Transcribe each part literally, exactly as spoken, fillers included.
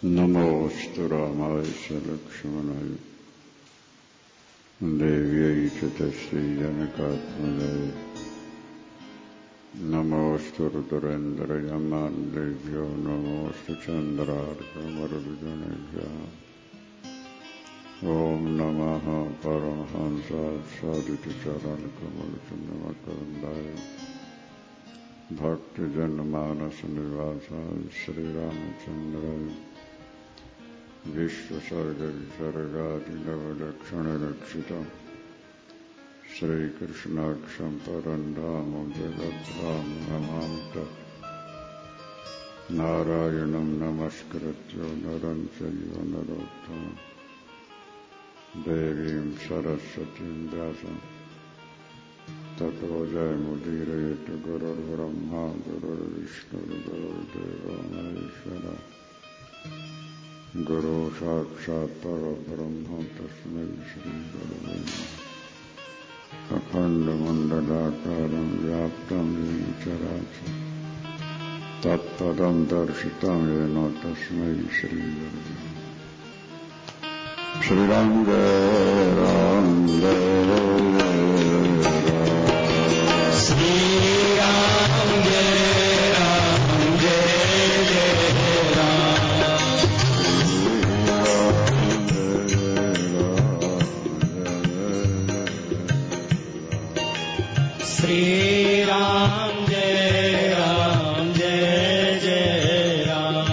नमोऽस्तु रामाय च लक्ष्मणाय देव्यै च तस्यै जनकात्मजाय नमोऽस्तु रुद्रेन्द्रयमान्देभ्यो नमोऽस्तु चन्द्रार्कमरुद्गणेभ्यः ॐ नमः परमहंसाय सादितचरणकमलचन्द्रमकरन्दाय भक्तजनमानसनिवासाय श्रीरामचन्द्राय विश्वसर्गविसर्गादिनवलक्षणरक्षितम् श्रीकृष्णाक्षं परं धाम जगद्धाम नमामि तत् नारायणं नमस्कृत्य नरं चैव नरोत्तमं देवीं सरस्वतीं व्यासं ततो जयमुदीरयेत् गुरुर्ब्रह्मा गुरुर्विष्णुर्गुरुर्देवो महेश्वरः गुरु साक्षात् परब्रह्म तस्मै श्रीगुरवे नमः अखण्डमण्डलाकारं व्याप्तं येन चराचरं तत्पदं दर्शितं येन तस्मै श्रीगुरवे नमः। श्रीराम जय राम जय श्रीराम जय राम जय जय श्री राम जय राम जय जय राम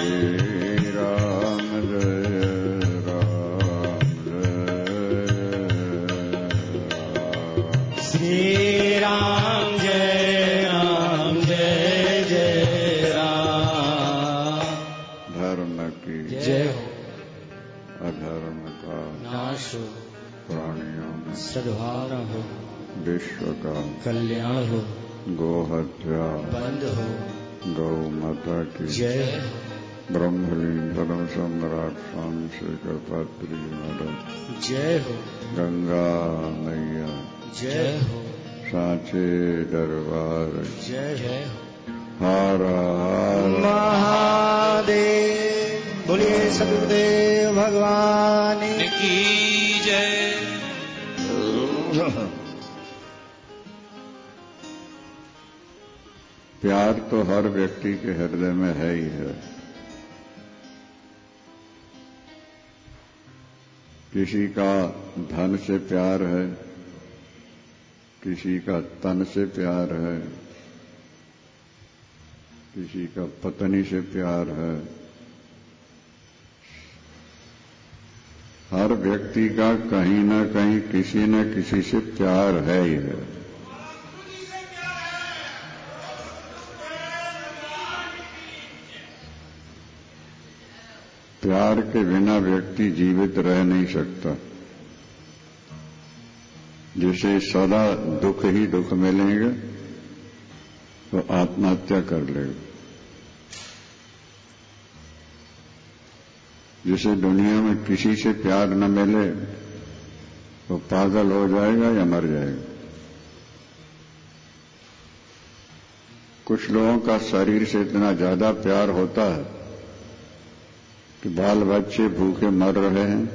श्री राम जय राम जय श्री राम जय राम जय जय राम धर्म की जय हो अधर्म का नाश हो प्राणियों में सद्भावना हो विश्व का कल्याण हो गोहत्या बंद हो गौ माता की जय हो ब्रह्मलीन धर्म सम्राट स्वामी शेखर पात्री महाराज जय हो गंगा मैया जय हो सांचे दरबार जय जय हो हर हर महादेव बोलिए सदगुरुदेव भगवान की जय। प्यार तो हर व्यक्ति के हृदय में है ही है। किसी का धन से प्यार है, किसी का तन से प्यार है, किसी का पत्नी से प्यार है। हर व्यक्ति का कहीं न कहीं किसी न किसी से प्यार है ही है। प्यार के बिना व्यक्ति जीवित रह नहीं सकता। जिसे सदा दुख ही दुख मिलेंगे तो आत्महत्या कर लेगा। जिसे दुनिया में किसी से प्यार न मिले तो पागल हो जाएगा या मर जाएगा। कुछ लोगों का शरीर से इतना ज्यादा प्यार होता है कि बाल बच्चे भूखे मर रहे हैं,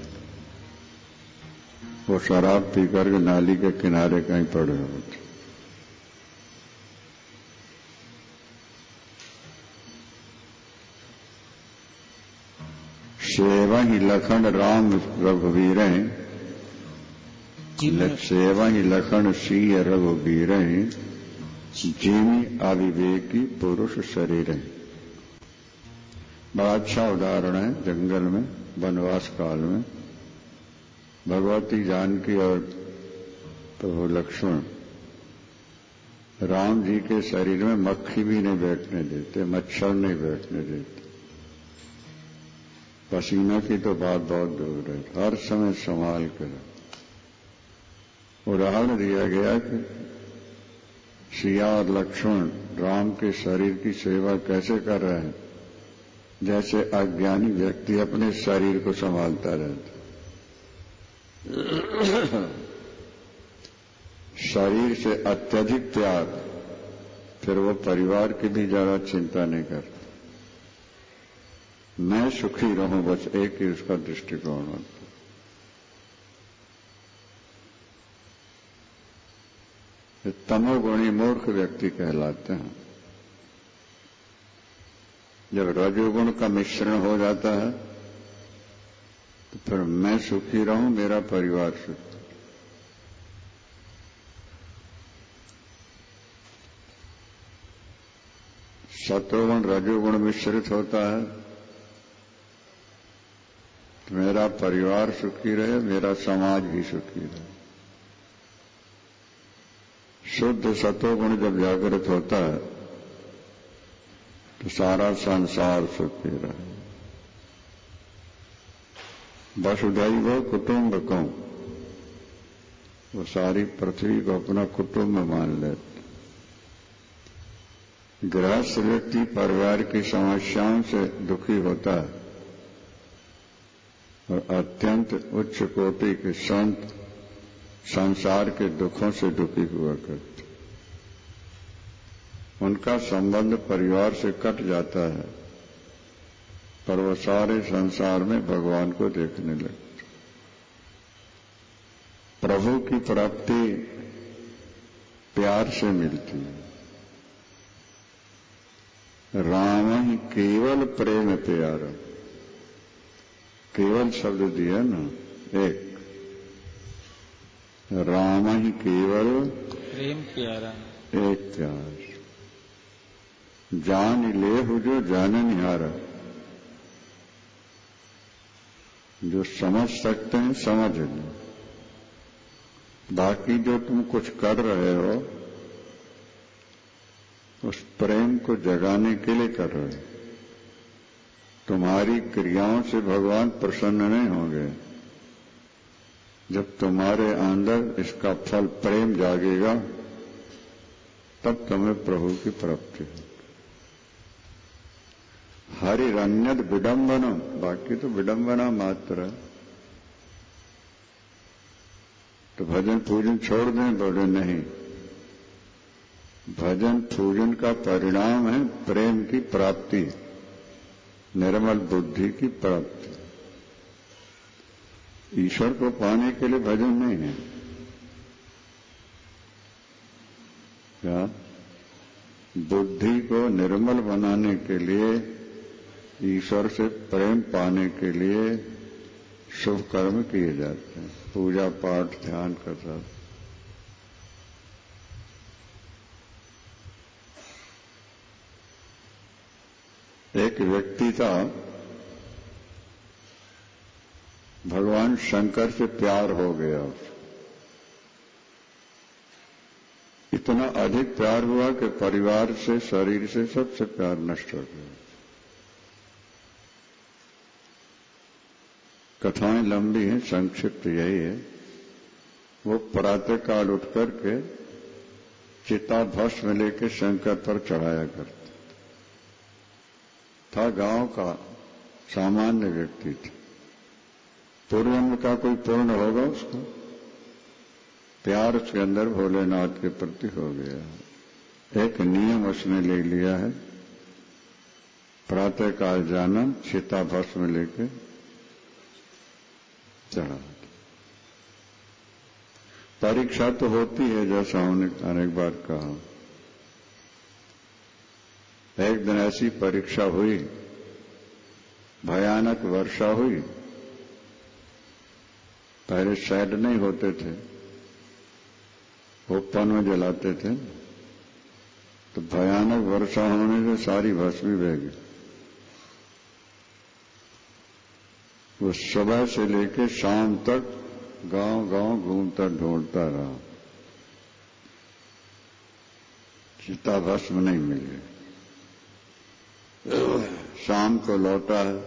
वो शराब पीकर के नाली के किनारे कहीं पड़े होते। सेवा ही लखन राम रघुवीरें, सेवा ही लखन सिंह रघुवीरें, जीवी अविवेकी पुरुष शरीरें। बड़ा अच्छा उदाहरण है। जंगल में वनवास काल में भगवती जानकी और प्रभु लक्ष्मण राम जी के शरीर में मक्खी भी नहीं बैठने देते, मच्छर नहीं बैठने देते। पसीना की तो बात बहुत दूर है, हर समय संभाल कर उदाहरण दिया गया कि सिया और लक्ष्मण राम के शरीर की सेवा कैसे कर रहे हैं, जैसे अज्ञानी व्यक्ति अपने शरीर को संभालता रहता। शरीर से अत्यधिक प्यार, फिर वो परिवार की भी ज्यादा चिंता नहीं करता। मैं सुखी रहूं, बस एक ही उसका दृष्टिकोण होता। तमोगुणी मूर्ख व्यक्ति कहलाते हैं। जब रजोगुण का मिश्रण हो जाता है तो फिर मैं सुखी रहूं, मेरा परिवार सुखी। सत्वगुण रजोगुण मिश्रित होता है तो मेरा परिवार सुखी रहे, मेरा समाज भी सुखी रहे। शुद्ध सत्वगुण जब जागृत होता है तो सारा संसार सुखी रहे। वसुधैव कुटुंबकम, वो सारी पृथ्वी को अपना कुटुंब मान लेते। गृहस्थ व्यक्ति परिवार की समस्याओं से दुखी होता है और अत्यंत उच्च कोटि के संत संसार के दुखों से दुखी हुआ करते। उनका संबंध परिवार से कट जाता है पर वो सारे संसार में भगवान को देखने लगते। प्रभु की प्राप्ति प्यार से मिलती है। राम ही केवल प्रेम प्यारा, केवल शब्द दिया ना, एक राम ही केवल प्रेम प्यारा, एक प्यार। जान ले हो जो जानन हारा, जो समझ सकते हैं समझ लो। बाकी जो तुम कुछ कर रहे हो उस प्रेम को जगाने के लिए कर रहे हो। तुम्हारी क्रियाओं से भगवान प्रसन्न नहीं होंगे। जब तुम्हारे अंदर इसका फल प्रेम जागेगा तब तुम्हें प्रभु की प्राप्ति होगी। हरिरन्यद विडंबना, बाकी तो विडंबना मात्र है। तो भजन पूजन छोड़ दें, बोले नहीं। भजन पूजन का परिणाम है प्रेम की प्राप्ति, निर्मल बुद्धि की प्राप्ति। ईश्वर को पाने के लिए भजन नहीं है क्या? बुद्धि को निर्मल बनाने के लिए, ईश्वर से प्रेम पाने के लिए शुभ कर्म किए जाते हैं, पूजा पाठ ध्यान का साथ। एक व्यक्ति था, भगवान शंकर से प्यार हो गया। इतना अधिक प्यार हुआ कि परिवार से, शरीर से, सबसे प्यार नष्ट हो गया। कथाएं लंबी हैं, संक्षिप्त यही है। वो प्रातःकाल उठ करके चिता भस्म लेके शंकर पर चढ़ाया करता था। गांव का सामान्य व्यक्ति था। पूर्व का कोई पूर्ण होगा उसको, प्यार उसके अंदर भोलेनाथ के प्रति हो गया। एक नियम उसने ले लिया है, प्रातःकाल जाना, चिता भस्म लेके चढ़ा। परीक्षा तो होती है, जैसा उन्होंने अनेक बार कहा। एक दिन ऐसी परीक्षा हुई, भयानक वर्षा हुई। पहले शेड नहीं होते थे, ओपन में जलाते थे, तो भयानक वर्षा होने से सारी भस्मी बह गई। वो सुबह से लेकर शाम तक गांव गांव घूमता ढूंढता रहा, चिता भस्म नहीं मिली। शाम को लौटा है,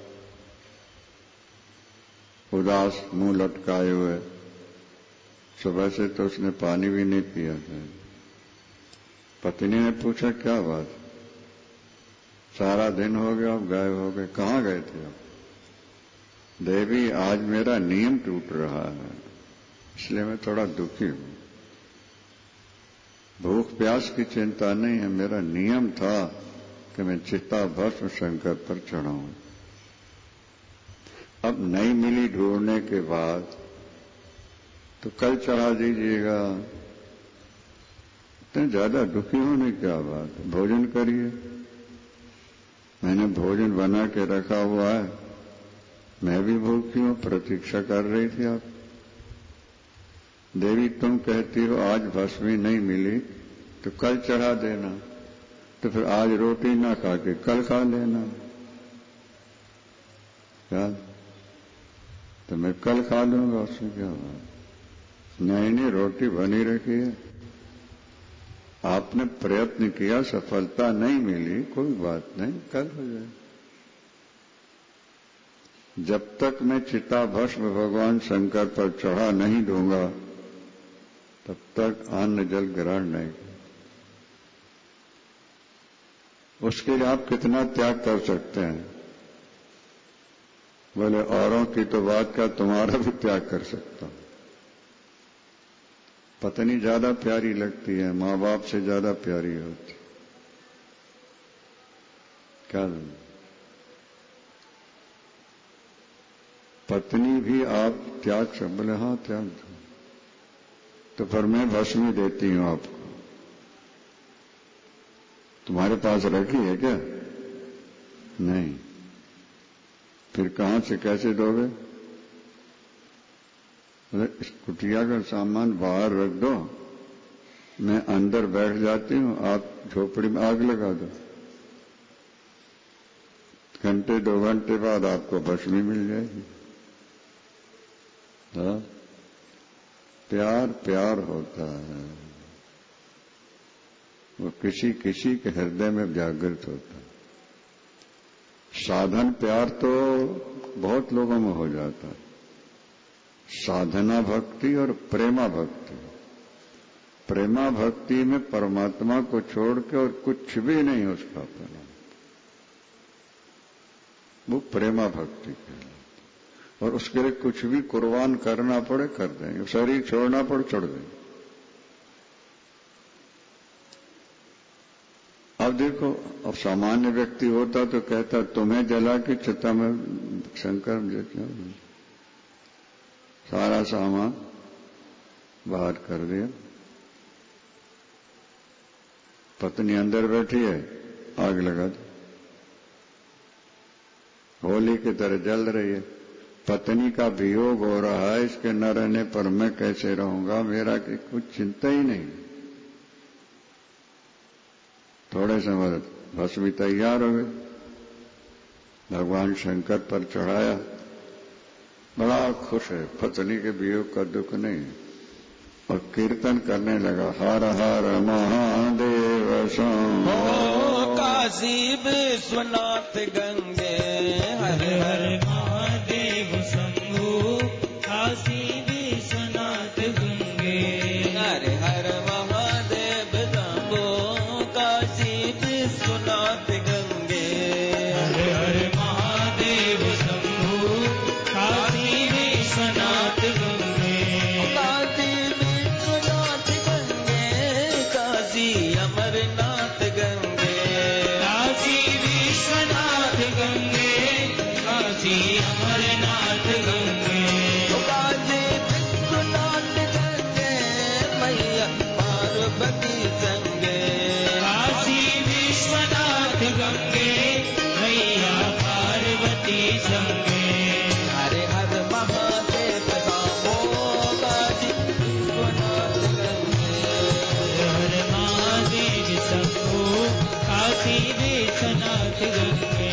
उदास मुंह लटकाए हुए। सुबह से तो उसने पानी भी नहीं पिया था। पत्नी ने पूछा, क्या बात, सारा दिन हो गया, आप गायब हो गए, कहाँ गए थे आप? देवी, आज मेरा नियम टूट रहा है, इसलिए मैं थोड़ा दुखी हूं। भूख प्यास की चिंता नहीं है, मेरा नियम था कि मैं चिता भस्म शंकर पर चढ़ाऊं। अब नहीं मिली ढूंढने के बाद तो कल चढ़ा दीजिएगा। इतने ज्यादा दुखी होने की क्या बात है? भोजन करिए। मैंने भोजन बना के रखा हुआ है, मैं भी भूखी हूं, प्रतीक्षा कर रही थी आप। देवी तुम कहती हो आज भस्मी नहीं मिली तो कल चढ़ा देना, तो फिर आज रोटी ना खा के कल खा लेना। क्या? तो मैं कल खा लूंगा, उसमें क्या बात? नहीं नहीं, रोटी बनी रखी है। आपने प्रयत्न किया, सफलता नहीं मिली, कोई बात नहीं, कल हो जाए। जब तक मैं चिता भस्म भगवान शंकर पर चढ़ा नहीं दूंगा तब तक अन्न जल ग्रहण नहीं। उसके लिए आप कितना त्याग कर सकते हैं? बोले औरों की तो बात क्या, तुम्हारा भी त्याग कर सकता हूं। पत्नी ज्यादा प्यारी लगती है, मां बाप से ज्यादा प्यारी होती। क्या पत्नी भी आप त्याग से? बोले हाँ त्याग दो। तो फिर मैं भस्मी देती हूं आपको। तुम्हारे पास रखी है क्या? नहीं। फिर कहां से कैसे दोगे? इस कुटिया का सामान बाहर रख दो, मैं अंदर बैठ जाती हूं, आप झोपड़ी में आग लगा दो। घंटे दो घंटे बाद आपको भस्मी मिल जाएगी। हाँ? प्यार प्यार होता है, वो किसी किसी के हृदय में जागृत होता है। साधन प्यार तो बहुत लोगों में हो जाता है। साधना भक्ति और प्रेमा भक्ति। प्रेमा भक्ति में परमात्मा को छोड़ के और कुछ भी नहीं उसका अपना, वो प्रेमा भक्ति कहलाती। और उसके लिए कुछ भी कुर्बान करना पड़े कर देंगे, शरीर छोड़ना पड़े छोड़ देंगे। अब देखो, अब सामान्य व्यक्ति होता तो कहता तुम्हें जला के चिता में शंकर में सारा सामान बाहर कर दिया। पत्नी अंदर बैठी है, आग लगा दी, होली की तरह जल रही है। पत्नी का वियोग हो रहा है, इसके न रहने पर मैं कैसे रहूंगा, मेरा कि कुछ चिंता ही नहीं। थोड़े समय बाद भस्मी तैयार हो गई, भगवान शंकर पर चढ़ाया, बड़ा खुश है, पत्नी के वियोग का दुख नहीं। और कीर्तन करने लगा, हर हर महादेव शंभो काशी विश्वनाथ गंगे, हर हर महादेव शंभो काशी विश्वनाथ गंगे, हर हर महादेव शंभो काशी विश्वनाथ गंगे, हर हर महादेव शंभो काशी विश्वनाथ गंगे, काशी अमरनाथ गंगे, काशी विश्वनाथ गंगे, काशी अमरनाथ गंगे, काशी विश्वनाथ गंगे, मैया पार्वती संगे, काशी विश्वनाथ गंगे, मैया पार्वती संगे, हरे हर महादेव शंभो काशी विश्वनाथ गंगे, हर महादेव शंभो काशी विश्वनाथ गंगे।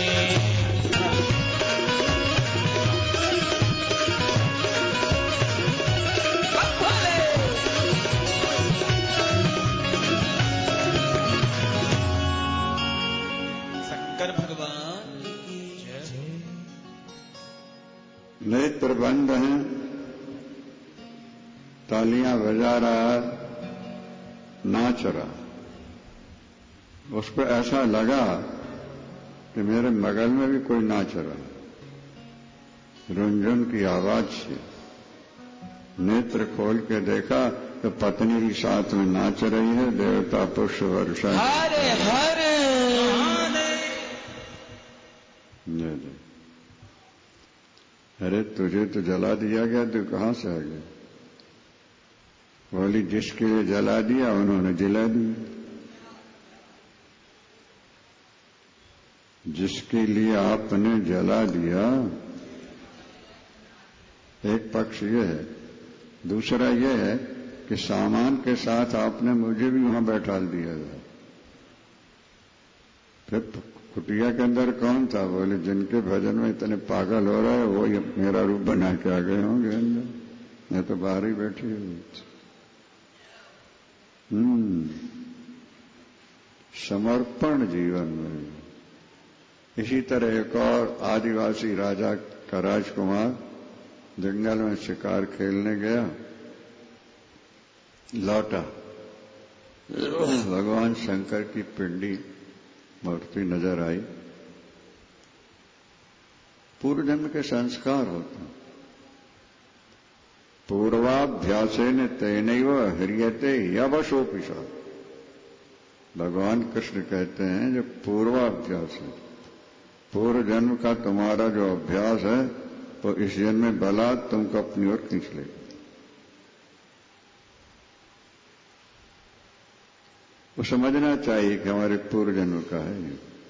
शंकर भगवान की जय। नेत्र बंद हैं, तालियां बजा रहा है, नाच रहा। उसको ऐसा लगा कि मेरे बगल में भी कोई नाच रहा। रुंझुन की आवाज से नेत्र खोल के देखा तो पत्नी भी साथ में नाच रही है, देवता पुष्प वर्षा। हरे हरे अरे तुझे तो जला दिया गया, तू कहां से आ गया? बोली जिसके लिए जला दिया उन्होंने जला दिया। जिसके लिए आपने जला दिया, एक पक्ष यह है। दूसरा यह है कि सामान के साथ आपने मुझे भी वहां बैठा दिया था। फिर कुटिया के अंदर कौन था? बोले जिनके भजन में इतने पागल हो रहे हैं वो मेरा रूप बना के आ गए होंगे अंदर, मैं तो बाहर ही बैठी हुई थी। हम्म समर्पण जीवन में। इसी तरह एक और आदिवासी राजा का राजकुमार जंगल में शिकार खेलने गया, लौटा, भगवान शंकर की पिंडी मूर्ति नजर आई। पूर्व जन्म के संस्कार होते हैं। पूर्वाभ्यासेन तेनैव ह्रियते यवशोपिशा। भगवान कृष्ण कहते हैं जो पूर्वाभ्यास है, पूर्व जन्म का तुम्हारा जो अभ्यास है वो इस जन्म में बला तुमको अपनी ओर खींच लेगा। वो समझना चाहिए कि हमारे पूर्व जन्म का है।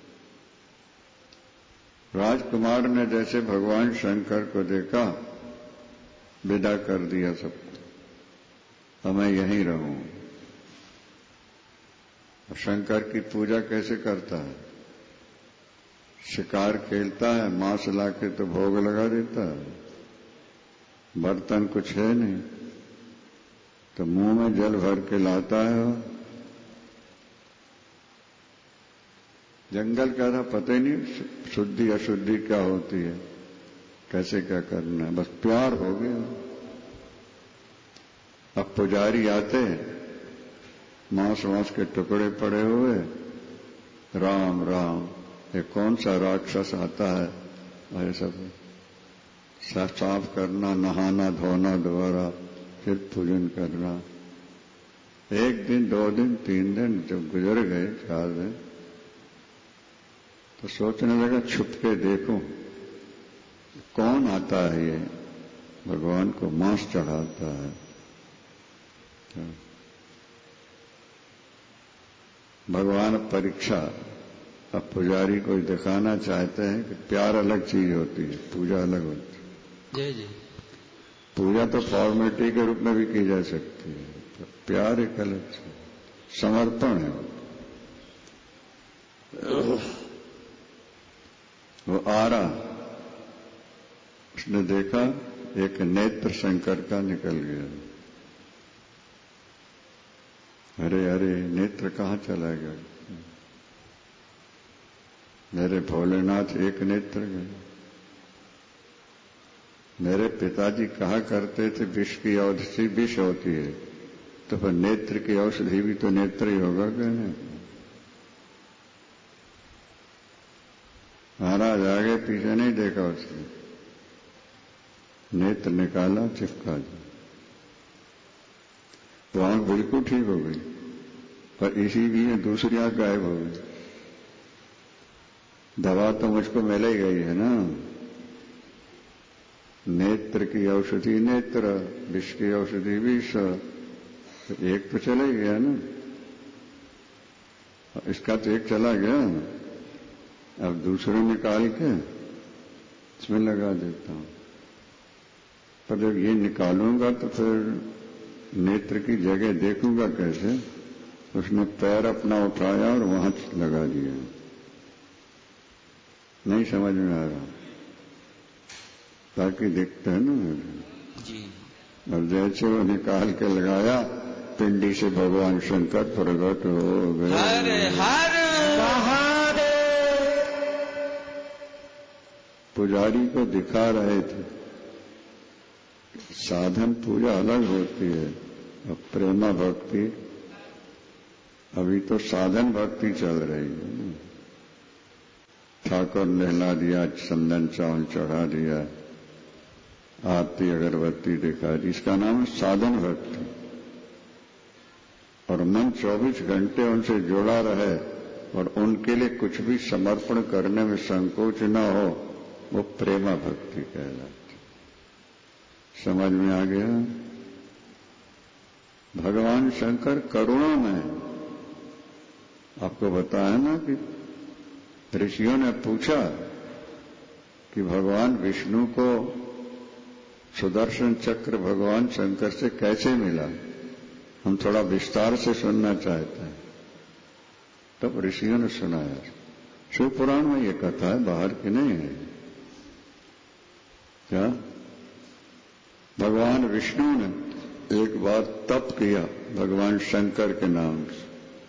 राजकुमार ने जैसे भगवान शंकर को देखा, विदा कर दिया सबको, तो मैं यहीं रहूं। शंकर की पूजा कैसे करता है? शिकार खेलता है, मांस लाके तो भोग लगा देता है, बर्तन कुछ है नहीं तो मुंह में जल भर के लाता है। जंगल का था, पता ही नहीं शुद्धि अशुद्धि क्या होती है, कैसे क्या करना है, बस प्यार हो गया। अब पुजारी आते हैं, मांस वांस के टुकड़े पड़े हुए, राम राम, ये कौन सा राक्षस आता है, और सब साफ करना, नहाना धोना, दोबारा फिर पूजन करना। एक दिन, दो दिन, तीन दिन जब गुजर गए, चार दिन, तो सोचने लगा छुप के देखूं कौन आता है, ये भगवान को मांस चढ़ाता है। भगवान परीक्षा। अब पुजारी को दिखाना चाहते हैं कि प्यार अलग चीज होती है, पूजा अलग होती है। जय जय। पूजा तो फॉर्मेलिटी के रूप में भी की जा सकती है, तो प्यार एक अलग चीज, समर्पण है। वो आ रहा, उसने देखा एक नेत्र शंकर का निकल गया। अरे अरे, नेत्र कहां चला गया? मेरे भोलेनाथ एक नेत्र गए। मेरे पिताजी कहा करते थे विष की औषधि विष होती है, तो फिर नेत्र की औषधि भी तो नेत्र ही होगा कहने। महाराज आगे पीछे नहीं देखा उसने, नेत्र निकाला, चिपका दिया, वो आंख बिल्कुल ठीक हो गई, पर इसी भी दूसरी आंख गायब हो गई। दवा तो मुझको मिल ही गई है ना, नेत्र की औषधि नेत्र, विष की औषधि विष, तो एक तो चला ही गया ना, इसका तो एक चला गया, अब दूसरे निकाल के इसमें लगा देता हूं। पर जब ये निकालूंगा तो फिर नेत्र की जगह देखूंगा कैसे? उसने पैर अपना उठाया और वहां लगा दिया। नहीं समझ में आ रहा, ताकि दिखता है ना मेरे जी। और जैसे वो निकाल के लगाया, पिंडी से भगवान शंकर प्रकट हो गए। हर हर महादेव। पुजारी को दिखा रहे थे, साधन पूजा अलग होती है और प्रेमा भक्ति, अभी तो साधन भक्ति चल रही है। ठाकुर नहला दिया, चंदन चावल चढ़ा दिया, आरती अगरबत्ती दिखा दी, इसका नाम है साधन भक्ति। और मन चौबीस घंटे उनसे जुड़ा रहे और उनके लिए कुछ भी समर्पण करने में संकोच न हो, वो प्रेमा भक्ति कहलाती। समझ में आ गया? भगवान शंकर करुणा में, आपको बताया ना कि ऋषियों ने पूछा कि भगवान विष्णु को सुदर्शन चक्र भगवान शंकर से कैसे मिला। हम थोड़ा विस्तार से सुनना चाहते हैं। तब ऋषियों ने सुनाया। शिव पुराण में ये कथा है, बाहर की नहीं है। क्या? भगवान विष्णु ने एक बार तप किया भगवान शंकर के नाम से।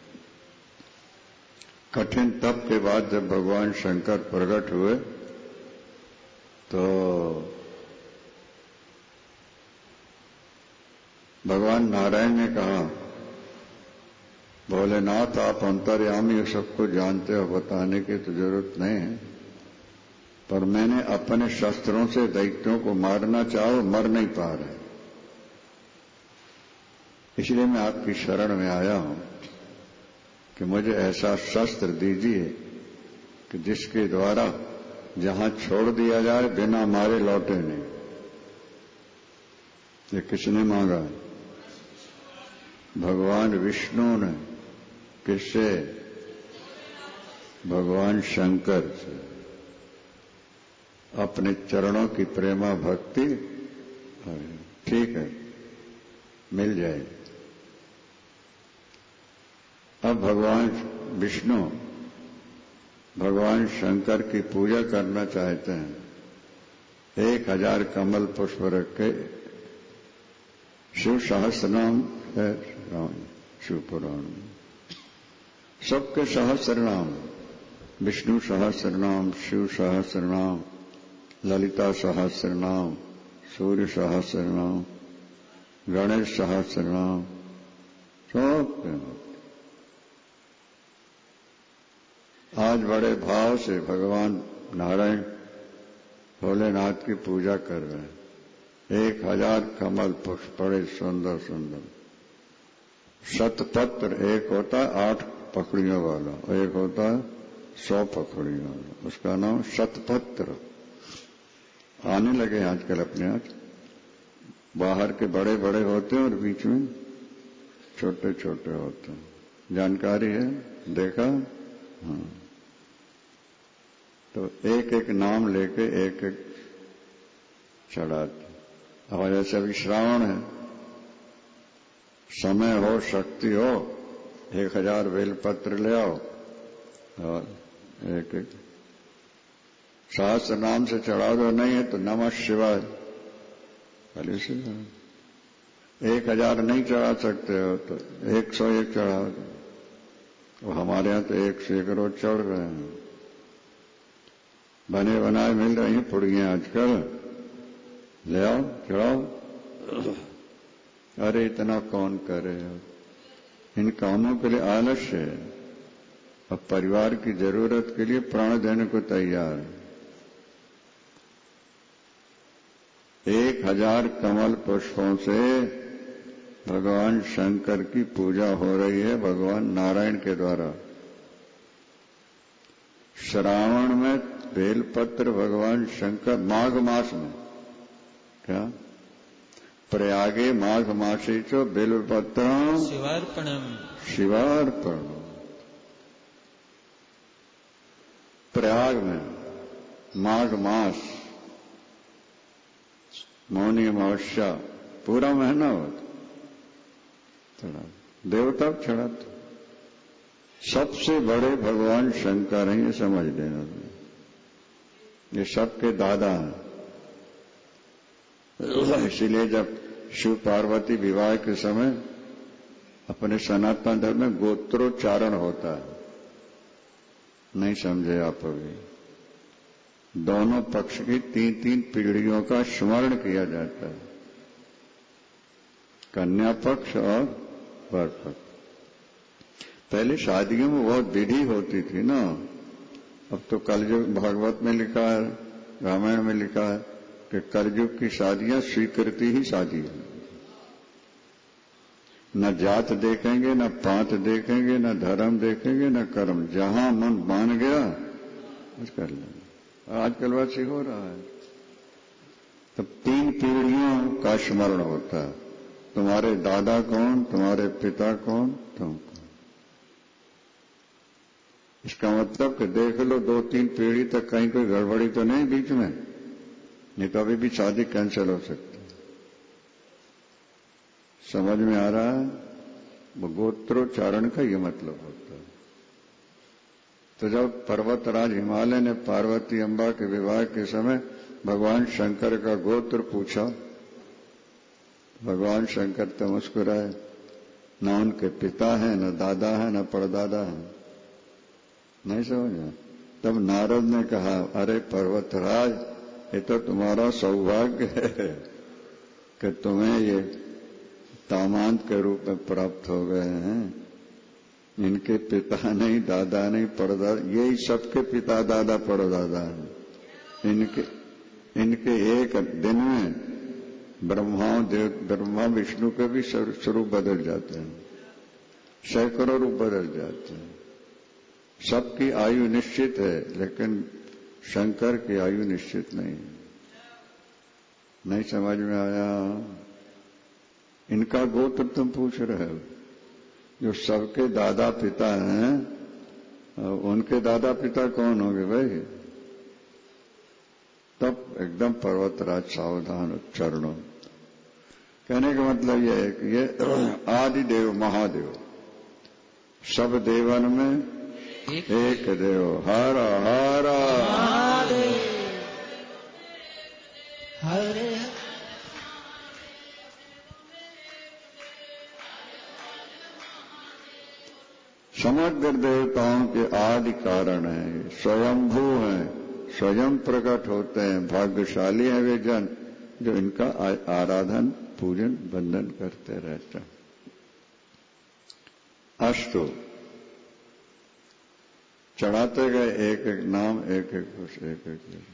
कठिन तप के बाद जब भगवान शंकर प्रकट हुए तो भगवान नारायण ने कहा, भोलेनाथ आप अंतर्यामी हो, सबको जानते हो, बताने की तो जरूरत नहीं है, पर मैंने अपने शस्त्रों से दैत्यों को मारना चाहो, मर नहीं पा रहे, इसलिए मैं आपकी शरण में आया हूं कि मुझे ऐसा शस्त्र दीजिए कि जिसके द्वारा जहां छोड़ दिया जाए बिना मारे लौटे नहीं। ये किसने मांगा? भगवान विष्णु ने। किससे? भगवान शंकर से। अपने चरणों की प्रेमा भक्ति, ठीक है, मिल जाए। अब भगवान विष्णु भगवान शंकर की पूजा करना चाहते हैं। एक हजार कमल पुष्प रख के, शिव सहस्त्र नाम है शिव पुराण में, सबके सहस्त्र नाम, विष्णु सहस्त्र नाम, शिव सहस्त्र नाम, ललिता सहस्त्र नाम, सूर्य सहस्त्र नाम, गणेश सहस्त्र नाम, सब। आज बड़े भाव से भगवान नारायण भोलेनाथ की पूजा कर रहे हैं। एक हजार कमल पुष्प बड़े सुंदर सुंदर। शतपत्र एक होता है आठ पकड़ियों वाला, एक होता है सौ पकड़ियों वाला, उसका नाम शतपत्र। आने लगे आजकल अपने आप। बाहर के बड़े बड़े होते हैं और बीच में छोटे छोटे होते हैं। जानकारी है? देखा? हाँ। तो एक एक नाम लेके एक एक चढ़ाते। अब जैसे अभी श्रावण है, समय हो, शक्ति हो, एक हजार बेलपत्र ले आओ और एक एक सहस्त्र नाम से चढ़ा दो। नहीं है तो नमः शिवाय खाली से। एक हजार नहीं चढ़ा सकते हो तो एक सौ एक चढ़ा दो। हमारे यहां तो एक सौ एक रोज चढ़ रहे हैं। बने बनाए मिल रही हैं पुड़ियां आजकल, ले आओ चढ़ाओ। अरे इतना कौन करे? इन कामों के लिए आलस्य है। अब परिवार की जरूरत के लिए प्राण देने को तैयार है। एक हजार कमल पुष्पों से भगवान शंकर की पूजा हो रही है भगवान नारायण के द्वारा। श्रावण में बेलपत्र भगवान शंकर, माघ मास में, क्या प्रयागे माघ मासे चो बेलपत्रम शिवार्पणम शिवार्पणम। प्रयाग में माघ मास, मौनी अमावस्या, पूरा महीना होता चढ़ा, देवता चढ़ाते। सबसे बड़े भगवान शंकर हैं, ये समझ लेना। ये सबके दादा हैं। इसीलिए जब शिव पार्वती विवाह के समय अपने सनातन धर्म में गोत्रोच्चारण होता है, नहीं समझे आप अभी? दोनों पक्ष की तीन तीन पीढ़ियों का स्मरण किया जाता है, कन्या पक्ष और वर पक्ष। पहले शादियों में बहुत विधि होती थी ना। अब तो कलयुग, भागवत में लिखा है, रामायण में लिखा है कि कलयुग की शादियां स्वीकृति ही शादी है। न जात देखेंगे, न पांत देखेंगे, न धर्म देखेंगे, न कर्म। जहां मन मान गया बस कर लेंगे। आजकल वैसे हो रहा है। तब तीन पीढ़ियों का स्मरण होता है। तुम्हारे दादा कौन, तुम्हारे पिता कौन, तुम कौन। इसका मतलब कि देख लो दो तीन पीढ़ी तक कहीं कोई गड़बड़ी तो नहीं बीच में, नहीं तो अभी भी शादी कैंसिल हो सकती है। समझ में आ रहा है? वो गोत्रोच्चारण का ये मतलब होता है। तो जब पर्वतराज हिमालय ने पार्वती अम्बा के विवाह के समय भगवान शंकर का गोत्र पूछा, भगवान शंकर तो मुस्कुराए, न उनके पिता है, न दादा है, न परदादा है। नहीं समझा? तब नारद ने कहा, अरे पर्वतराज, ये तो तुम्हारा सौभाग्य है कि तुम्हें ये दामाद के रूप में प्राप्त हो गए हैं। इनके पिता नहीं, दादा नहीं, परदादा, यही सबके पिता दादा परदादा हैं। इनके इनके एक दिन में ब्रह्मा देव ब्रह्मा विष्णु के भी स्वरूप बदल जाते हैं, सैकड़ों रूप बदल जाते हैं। सबकी आयु निश्चित है, लेकिन शंकर की आयु निश्चित नहीं है। नहीं समझ में आया? इनका गोत्र तुम पूछ रहे हो, जो सबके दादा पिता हैं, उनके दादा पिता कौन होंगे भाई? तब एकदम पर्वतराज सावधान चरणों। कहने का मतलब यह है कि ये आदि देव महादेव, सब देवन में एक देव, हर हर महादेव, हरे समग्र देवताओं के आदि कारण है, स्वयंभू हैं, स्वयं प्रकट होते हैं। भाग्यशाली हैं वे जन जो इनका आराधन पूजन वंदन करते रहते हैं। अष्टो चढ़ाते गए एक एक नाम, एक एक पुष्प, एक एक।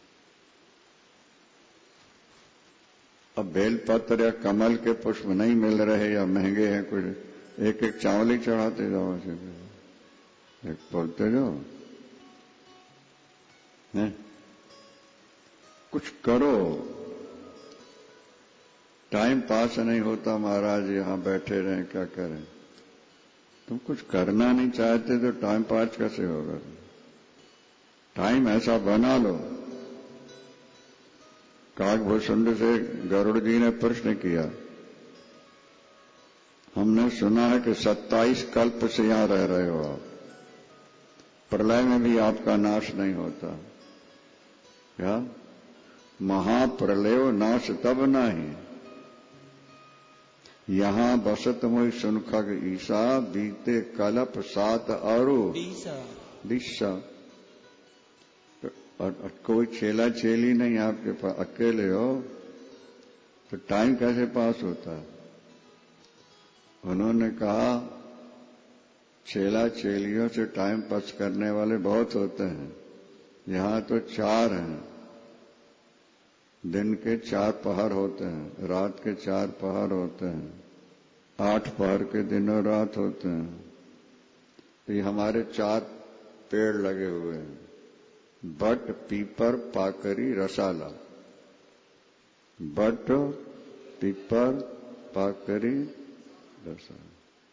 अब बेलपत्र या कमल के पुष्प नहीं मिल रहे या महंगे हैं कुछ, एक एक चावल ही चढ़ाते जाओ, एक बोलते जाओ, है? कुछ करो। टाइम पास नहीं होता महाराज, यहां बैठे रहें क्या करें? तुम कुछ करना नहीं चाहते तो टाइम पास कैसे होगा? टाइम ऐसा बना लो। काकभूषुंड से गरुड़ जी ने प्रश्न किया, हमने सुना है कि सत्ताईस कल्प से यहां रह रहे हो आप, प्रलय में भी आपका नाश नहीं होता क्या? महाप्रलयो नाश तब नहीं, यहां बसत मोहि सुनखग ईसा, बीते कल्प सात अरु दिशा। और, और कोई चेला चेली नहीं आपके पास, अकेले हो, तो टाइम कैसे पास होता है? उन्होंने कहा चेला चेलियों से टाइम पास करने वाले बहुत होते हैं, यहां तो चार हैं। दिन के चार पहर होते हैं, रात के चार पहर होते हैं, आठ पहर के दिनों रात होते हैं। तो ये हमारे चार पेड़ लगे हुए हैं, बट, पीपर, पाकरी, रसाला। बट, पीपर, पाकरी, रसाला।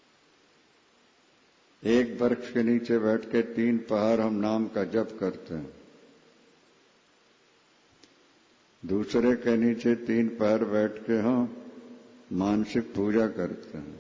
एक वृक्ष के नीचे बैठ के तीन पहर हम नाम का जप करते हैं, दूसरे के नीचे तीन पहर बैठ के हम मानसिक पूजा करते हैं,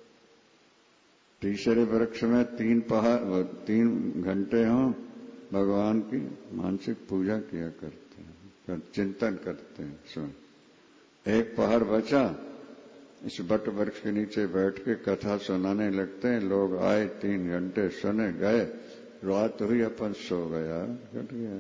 तीसरे वृक्ष में तीन पहर तीन घंटे हम भगवान की मानसिक पूजा किया करते हैं, चिंतन करते हैं। सुन, एक पहर बचा, इस बट वृक्ष के नीचे बैठ के कथा सुनाने लगते हैं। लोग आए, तीन घंटे सुने, गए, रात हुई, अपन सो गया, कट गया।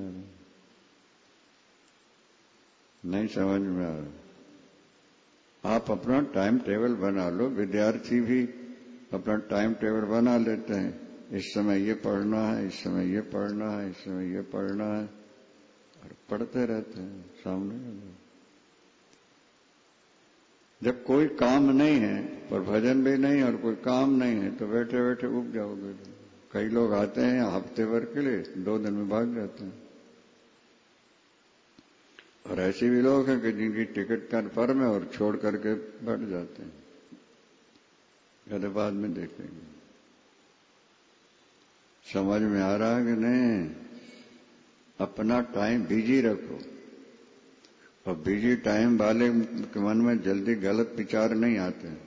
नहीं समझ में आ रहा? आप अपना टाइम टेबल बना लो। विद्यार्थी भी अपना टाइम टेबल बना लेते हैं, इस समय ये पढ़ना है, इस समय ये पढ़ना है, इस समय ये पढ़ना है, और पढ़ते रहते हैं सामने। जब कोई काम नहीं है, पर भजन भी नहीं और कोई काम नहीं है, तो बैठे बैठे उब जाओगे। कई लोग आते हैं हफ्ते भर के लिए, दो दिन में भाग जाते हैं। और ऐसे भी लोग हैं कि जिनकी टिकट कन्फर्म है और छोड़ करके बैठ जाते हैं, कहते बाद में देखेंगे। समझ में आ रहा है कि नहीं? अपना टाइम बिजी रखो, और बिजी टाइम वाले के मन में जल्दी गलत विचार नहीं आते हैं।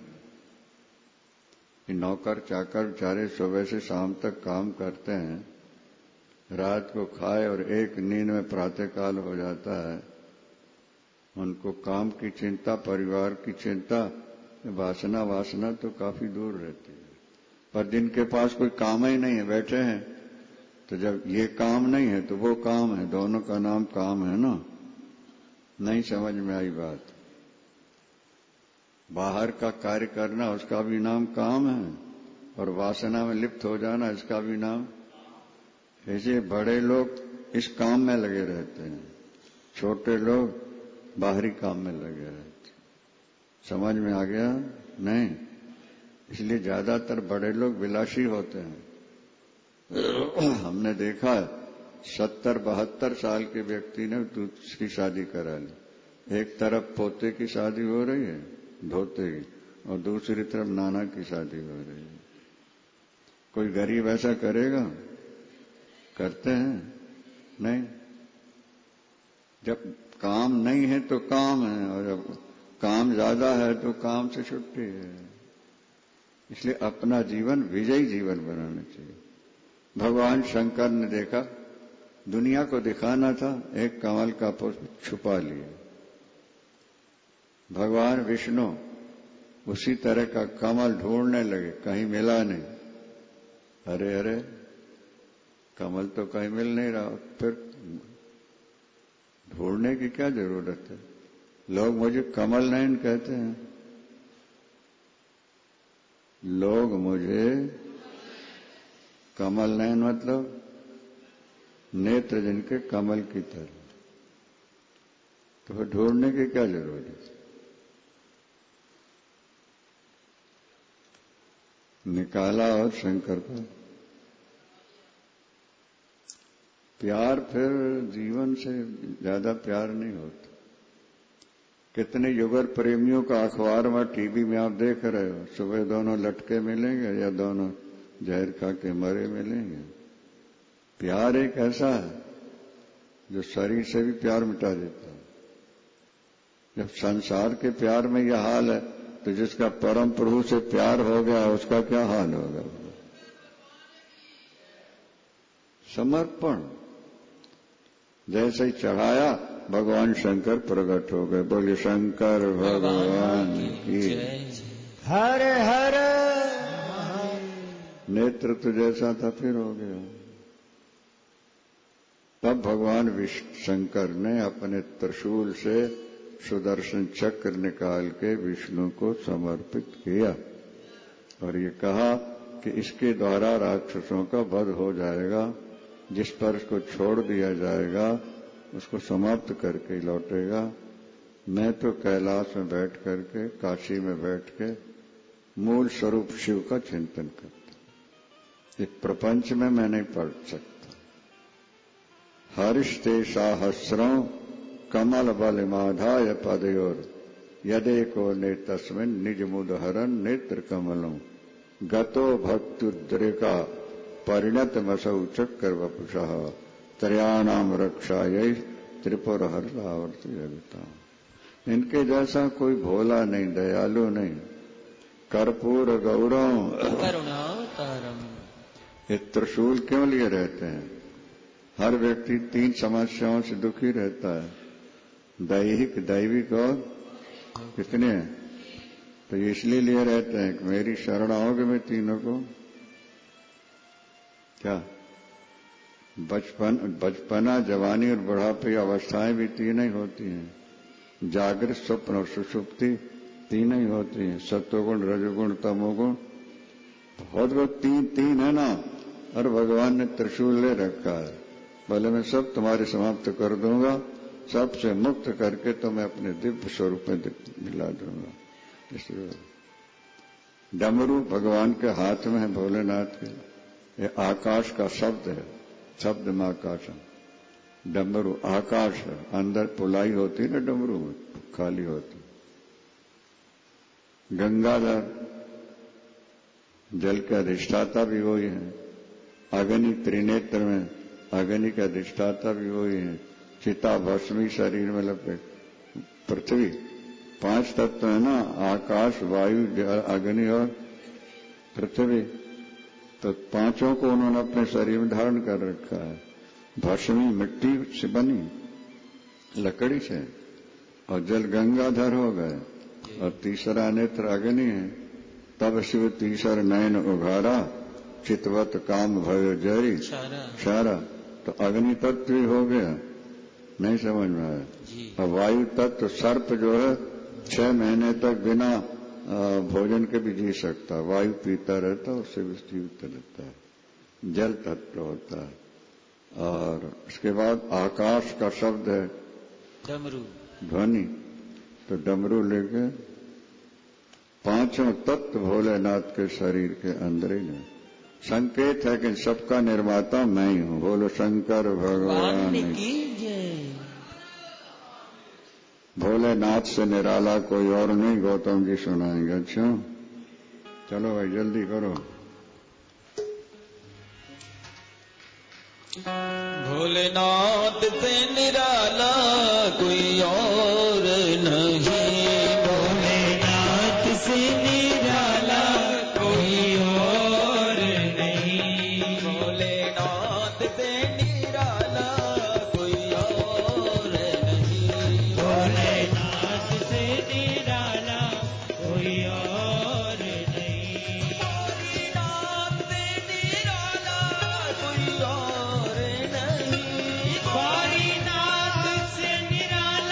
नौकर चाकर बेचारे सुबह से शाम तक काम करते हैं, रात को खाए और एक नींद में प्रातःकाल हो जाता है। उनको काम की चिंता, परिवार की चिंता, वासना वासना तो काफी दूर रहती है। पर जिनके पास कोई काम ही नहीं है, बैठे हैं, तो जब ये काम नहीं है तो वो काम है, दोनों का नाम काम है ना। नहीं समझ में आई बात? बाहर का कार्य करना उसका भी नाम काम है, और वासना में लिप्त हो जाना इसका भी नाम। ऐसे बड़े लोग इस काम में लगे रहते हैं, छोटे लोग बाहरी काम में लगे रहते हैं। समझ में आ गया? नहीं। इसलिए ज्यादातर बड़े लोग विलासी होते हैं। हमने देखा है, सत्तर बहत्तर साल के व्यक्ति ने दूसरी शादी करा ली। एक तरफ पोते की शादी हो रही है, धोते की, और दूसरी तरफ नाना की शादी हो रही है। कोई गरीब ऐसा करेगा? करते हैं? नहीं। जब काम नहीं है तो काम है, और जब काम ज्यादा है तो काम से छुट्टी है। इसलिए अपना जीवन विजयी जीवन बनाना चाहिए। भगवान शंकर ने देखा, दुनिया को दिखाना था, एक कमल का पुष्प छुपा लिया। भगवान विष्णु उसी तरह का कमल ढूंढने लगे, कहीं मिला नहीं। अरे अरे, कमल तो कहीं मिल नहीं रहा, फिर ढूंढने की क्या जरूरत है? लोग मुझे कमल नयन कहते हैं, लोग मुझे कमल नयन मतलब नेत्र जिनके कमल की तरह, तो फिर ढूंढने की क्या जरूरत है? निकाला और शंकर को प्यार, फिर जीवन से ज्यादा प्यार नहीं होता। कितने युगल प्रेमियों का अखबार में, टीवी में आप देख रहे हो, सुबह दोनों लटके मिलेंगे या दोनों जहर खा के मरे मिलेंगे। प्यार एक ऐसा है जो शरीर से भी प्यार मिटा देता है। जब संसार के प्यार में यह हाल है, तो जिसका परम प्रभु से प्यार हो गया उसका क्या हाल होगा? समर्पण जैसे ही चढ़ाया, भगवान शंकर प्रकट हो गए। बोले शंकर भगवान की। हर हर नेत्र तो जैसा था फिर हो गया। तब भगवान विष्णु शंकर ने अपने त्रिशूल से सुदर्शन चक्र निकाल के विष्णु को समर्पित किया, और ये कहा कि इसके द्वारा राक्षसों का वध हो जाएगा। जिस पर इसको छोड़ दिया जाएगा उसको समाप्त करके लौटेगा। मैं तो कैलाश में बैठ करके, काशी में बैठ के मूल स्वरूप शिव का चिंतन करता। इस प्रपंच में मैं नहीं पढ़ सकता। हरिष्टे सहस्रों कमल बल माधाय पदयोर यदेको ने तस्मिन् निज मुदहरन नेत्र कमलों गतो भक्तुद्रेका परिणत मसौ चक्र वपुषः त्रयाणाम रक्षायै त्रिपुर हरलावर्ति जगता। इनके जैसा कोई भोला नहीं, दयालु नहीं, कर्पूर गौरव करुणाकरम। ये त्रिशूल क्यों लिए रहते हैं? हर व्यक्ति तीन समस्याओं से दुखी रहता है, दैहिक, दैविक और कितने? तो ये इसलिए लिए रहते हैं कि मेरी शरण आओगे मैं तीनों को। क्या बचपन, बचपना, जवानी और बुढ़ापे अवस्थाएं भी तीन ही होती हैं। जागृत, स्वप्न और सुषुप्ति तीन ही होती हैं। सत्वगुण, रजोगुण, तमोगुण, बहुत बहुत तीन तीन है ना। और भगवान ने त्रिशूल ले रखा है, बोले मैं सब तुम्हारे समाप्त कर दूंगा, सबसे मुक्त करके तुम्हें अपने दिव्य स्वरूप में मिला दूंगा। इसलिए डमरू भगवान के हाथ में है, भोलेनाथ के। ये आकाश का शब्द है, शब्द में आकाशम। डमरू आकाश है, अंदर पुलाई होती है ना डमरू में, खाली होती। गंगाधर जल के अधिष्ठाता भी वही है। अग्नि त्रिनेत्र में अग्नि के अधिष्ठाता भी वही है। चिता भस्मी शरीर में लपेट। पृथ्वी पांच तत्व है ना, आकाश, वायु, अग्नि और पृथ्वी। तो पांचों को उन्होंने अपने शरीर में धारण कर रखा है। भस्मी मिट्टी से बनी, लकड़ी से, और जल गंगाधर हो गए, और तीसरा नेत्र अग्नि है। तब शिव तीसर नयन उघारा, चितवत काम भयो जरी क्षारा। तो अग्नि तत्व ही हो गया, नहीं समझ में आया। और वायु तत्व सर्प जो है छह महीने तक बिना भोजन के भी जी सकता, वायु पीता रहता, उससे भी जीवित रहता है। जल तत्व होता है। और उसके बाद आकाश का शब्द है डमरू, ध्वनि। तो डमरू लेके पांचों तत्व भोलेनाथ के शरीर के अंदर ही है। संकेत है कि सबका निर्माता मैं ही हूं। बोलो शंकर भगवान की जय। भोलेनाथ से निराला कोई और नहीं, गौतम जी सुनाएंगे। अच्छा चलो भाई जल्दी करो। भोलेनाथ से निराला कोई और नहीं, भोलेनाथ से निराला कोई और नहीं, भोलेनाथ से निराला कोई और नहीं, भोलेनाथ से निराला कोई और नहीं, भोलेनाथ से निराला कोई और नहीं, भोलेनाथ से निराला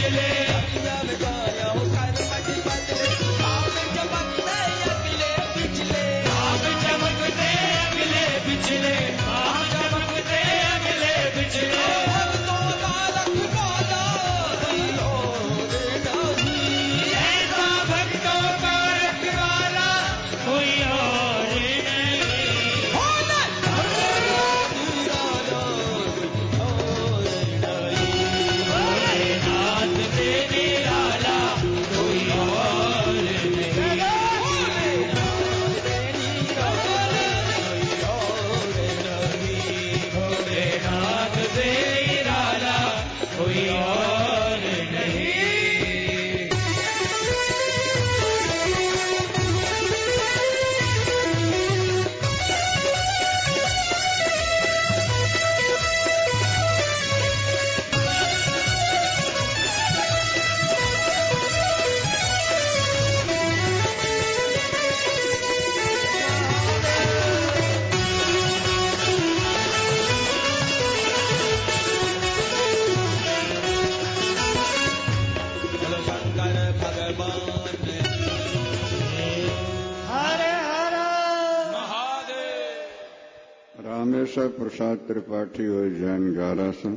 रामेश्वर प्रसाद त्रिपाठी और जैन ग्यारह सौ,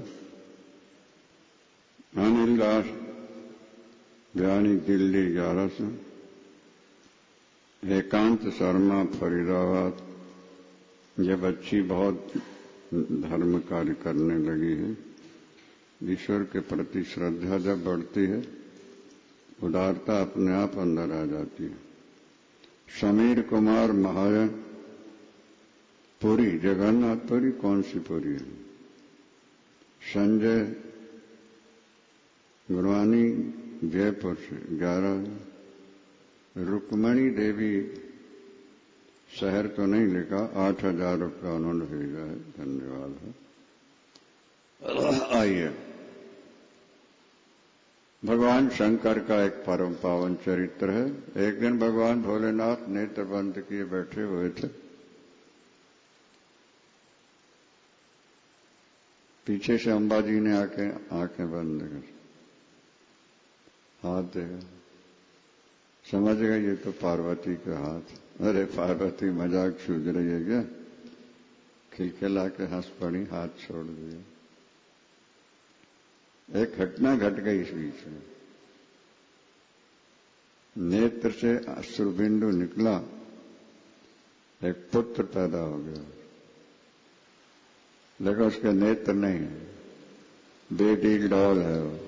अनिल दास ज्ञानी दिल्ली ग्यारह सौ, एकांत शर्मा फरीदाबाद। ये बच्ची बहुत धर्म कार्य करने लगी है। ईश्वर के प्रति श्रद्धा जब बढ़ती है, उदारता अपने आप अंदर आ जाती है। समीर कुमार महाजन पुरी, जगन्नाथपुरी कौन सी पुरी है? संजय गुरवानी जयपुर से ग्यारह। रुक्मणी देवी शहर तो नहीं लिखा, आठ हजार रुपया उन्होंने भेजा है, धन्यवाद है। आइए, भगवान शंकर का एक परम पावन चरित्र है। एक दिन भगवान भोलेनाथ नेत्र बंद किए बैठे हुए थे। पीछे से अंबा जी ने आके आंखें बंद कर हाथ देगा, समझ गए ये तो पार्वती का हाथ। अरे पार्वती मजाक सूझ रही है क्या? खिलखिला के हंस पड़ी, हाथ छोड़ दिया। एक घटना घट गई इस बीच में। नेत्र से अश्रुबिंदु निकला, एक पुत्र पैदा हो गया, लेकिन उसके नेत्र नहीं है, बेडील डॉल है वो।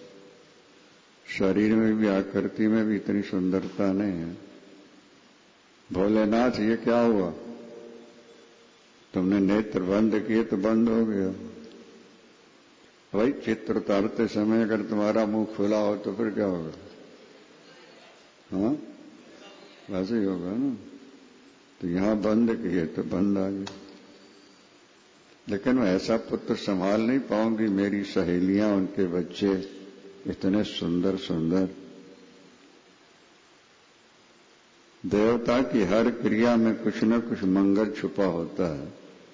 शरीर में भी आकृति में भी इतनी सुंदरता नहीं है। भोलेनाथ ये क्या हुआ? तुमने नेत्र बंद किए तो बंद हो गया। भाई चित्र उतारते समय अगर तुम्हारा मुंह खुला हो तो फिर क्या होगा? हाँ, वैसे ही होगा ना। तो यहां बंद किए तो बंद आ गए। लेकिन मैं ऐसा पुत्र संभाल नहीं पाऊंगी। मेरी सहेलियां, उनके बच्चे इतने सुंदर सुंदर। देवता की हर क्रिया में कुछ न कुछ मंगल छुपा होता है।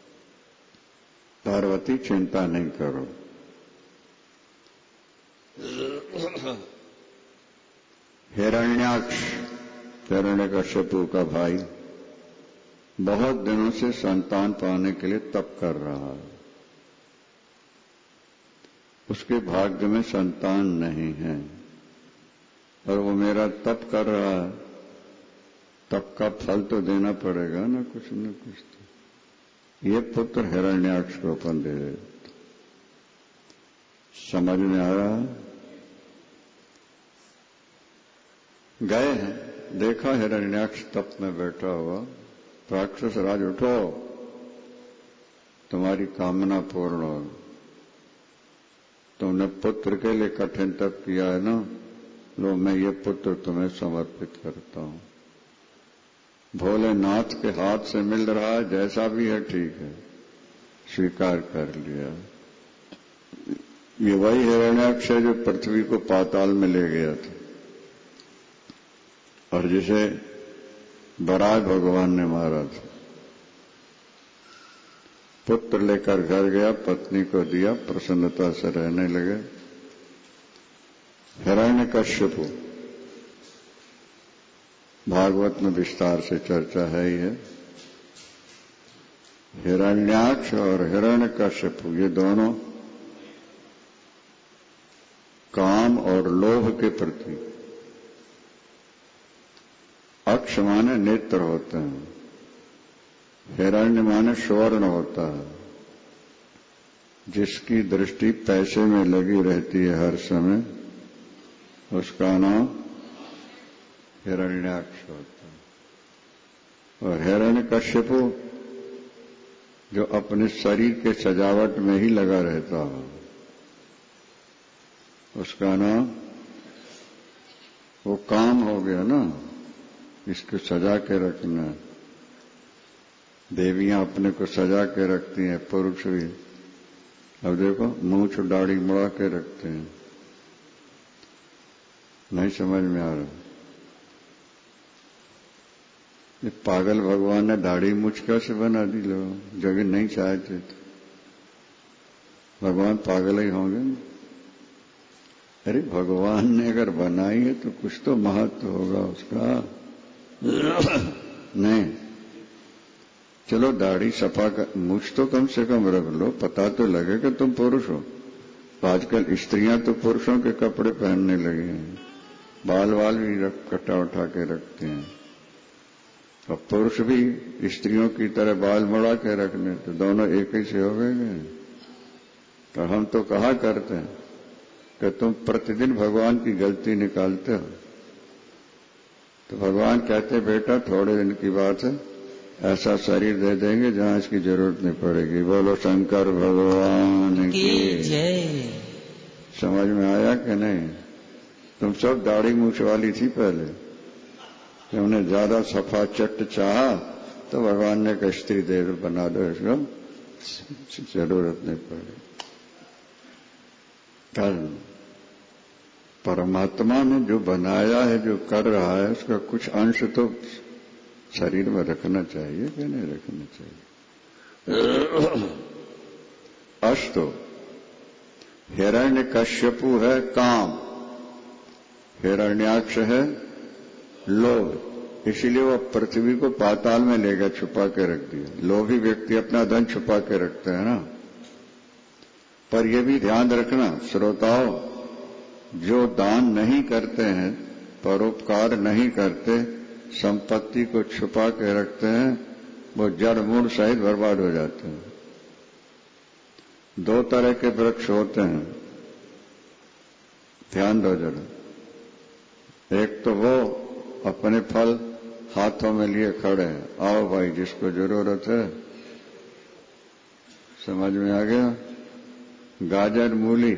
पार्वती चिंता नहीं करो। हिरण्याक्ष, हिरण्यकश्यपु का भाई, बहुत दिनों से संतान पाने के लिए तप कर रहा है। उसके भाग्य में संतान नहीं है और वो मेरा तप कर रहा है। तप का फल तो देना पड़ेगा ना, कुछ न कुछ तो। ये पुत्र हिरण्याक्ष को अपन दे दे। समझ में आ रहा है? गए हैं, देखा हिरण्याक्ष तप में बैठा हुआ। राक्षस राज उठो, तुम्हारी कामना पूर्ण हो। तुमने पुत्र के लिए कठिन तप किया है ना, लो मैं ये पुत्र तुम्हें समर्पित करता हूं। भोलेनाथ के हाथ से मिल रहा है, जैसा भी है ठीक है, स्वीकार कर लिया। ये वही हिरण्याक्ष है जो पृथ्वी को पाताल में ले गया था और जिसे बराग भगवान ने मारा था। पुत्र लेकर घर गया, पत्नी को दिया, प्रसन्नता से रहने लगे। हिरण्यकश्यप, भागवत में विस्तार से चर्चा है ही है। हिरण्याक्ष और हिरण्यकश्यप ये दोनों काम और लोभ के प्रति, अक्ष माने नेत्र होते हैं, हिरण्य माने स्वर्ण होता है, जिसकी दृष्टि पैसे में लगी रहती है हर समय, उसका नाम हिरण्याक्ष होता है। और हिरण्यकश्यप जो अपने शरीर के सजावट में ही लगा रहता है, उसका नाम, वो काम हो गया ना, इसको सजा के रखना। देवियां अपने को सजा के रखती हैं, पुरुष भी। अब देखो मूंछ दाढ़ी मुड़ा के रखते हैं, नहीं समझ में आ रहा। ये पागल भगवान ने दाढ़ी मूंछ कैसे बना दी? लोग जगह नहीं चाहते थे, भगवान पागल ही होंगे ना। अरे भगवान ने अगर बनाई है तो कुछ तो महत्व होगा उसका। नहीं, चलो दाढ़ी सफा कर, मूछ तो कम से कम रख लो, पता तो लगे कि तुम पुरुष हो। आजकल स्त्रियां तो पुरुषों के कपड़े पहनने लगी हैं, बाल वाल भी रख कटा उठा के रखते हैं। अब पुरुष भी स्त्रियों की तरह बाल मुड़ा के रखने, तो दोनों एक ही से हो गए। तो हम तो कहा करते हैं कि तुम प्रतिदिन भगवान की गलती निकालते हो। तो भगवान कहते बेटा थोड़े दिन की बात है, ऐसा शरीर दे देंगे जहां इसकी जरूरत नहीं पड़ेगी। बोलो शंकर भगवान की जय। समझ में आया कि नहीं? तुम सब दाढ़ी मूछ वाली थी पहले, तुमने ज्यादा सफा चट चाहा तो भगवान ने कहा स्त्री दे बना दो, इसको जरूरत नहीं पड़ेगी। कारण परमात्मा ने जो बनाया है, जो कर रहा है, उसका कुछ अंश तो शरीर में रखना चाहिए कि नहीं रखना चाहिए? अस्तु, हिरण्यकश्यपु है काम, हिरण्याक्ष है लोभ। इसीलिए वो पृथ्वी को पाताल में ले गया, छुपा के रख दिया। लोभी व्यक्ति अपना धन छुपा के रखते हैं ना। पर यह भी ध्यान रखना श्रोताओं, जो दान नहीं करते हैं, परोपकार नहीं करते, संपत्ति को छुपा के रखते हैं, वो जड़ मूल सहित बर्बाद हो जाते हैं। दो तरह के वृक्ष होते हैं, ध्यान दो जरा। एक तो वो अपने फल हाथों में लिए खड़े हैं, आओ भाई जिसको जरूरत है। समझ में आ गया? गाजर, मूली,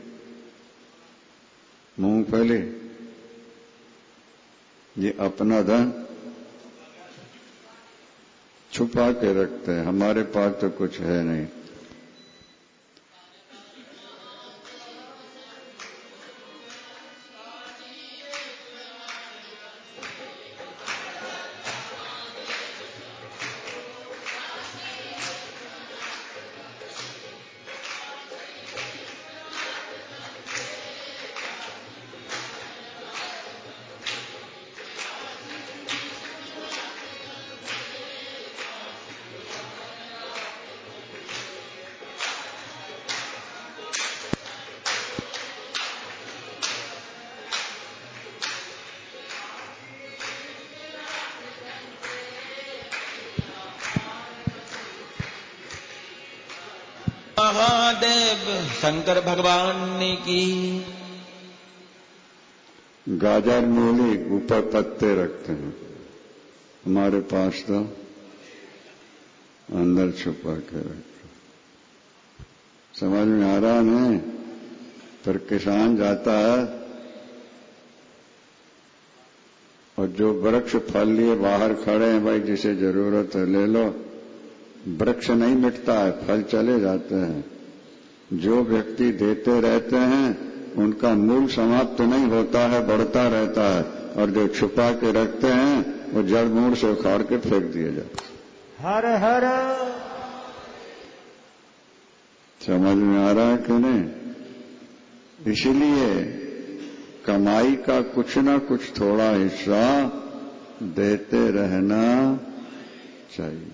मूंगफली, ये अपना धन छुपा के रखते हैं। हमारे पास तो कुछ है नहीं। महादेव शंकर भगवान की। गाजर मूली ऊपर पत्ते रखते हैं, हमारे पास तो अंदर छुपा के रखते। समझ में आ रहा नहीं? पर किसान जाता है और जो वृक्ष फल लिए बाहर खड़े हैं, भाई जिसे जरूरत है ले लो। वृक्ष नहीं मिटता है, फल चले जाते हैं। जो व्यक्ति देते रहते हैं उनका मूल समाप्त नहीं होता है, बढ़ता रहता है। और जो छुपा के रखते हैं वो जड़ मूल से उखाड़ के फेंक दिए जाते हैं। हर हर समझ में आ रहा है कि नहीं? इसीलिए कमाई का कुछ ना कुछ थोड़ा हिस्सा देते रहना चाहिए।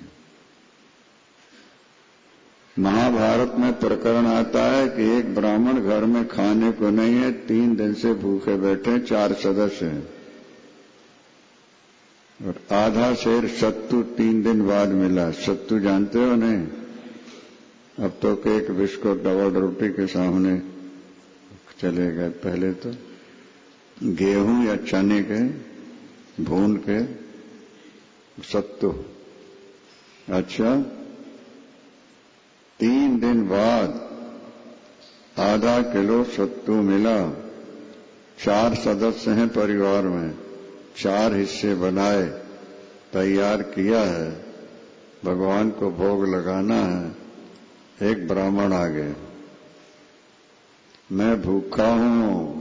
महाभारत में प्रकरण आता है कि एक ब्राह्मण घर में खाने को नहीं है, तीन दिन से भूखे बैठे, चार सदस्य हैं, और आधा शेर सत्तू तीन दिन बाद मिला। सत्तू जानते हो नहीं? अब तो केक बिस्कुट डबल रोटी के सामने चले गए। पहले तो गेहूं या चने के भून के सत्तू। अच्छा, तीन दिन बाद आधा किलो सत्तू मिला। चार सदस्य हैं परिवार में, चार हिस्से बनाए, तैयार किया है, भगवान को भोग लगाना है। एक ब्राह्मण आ गया, मैं भूखा हूं।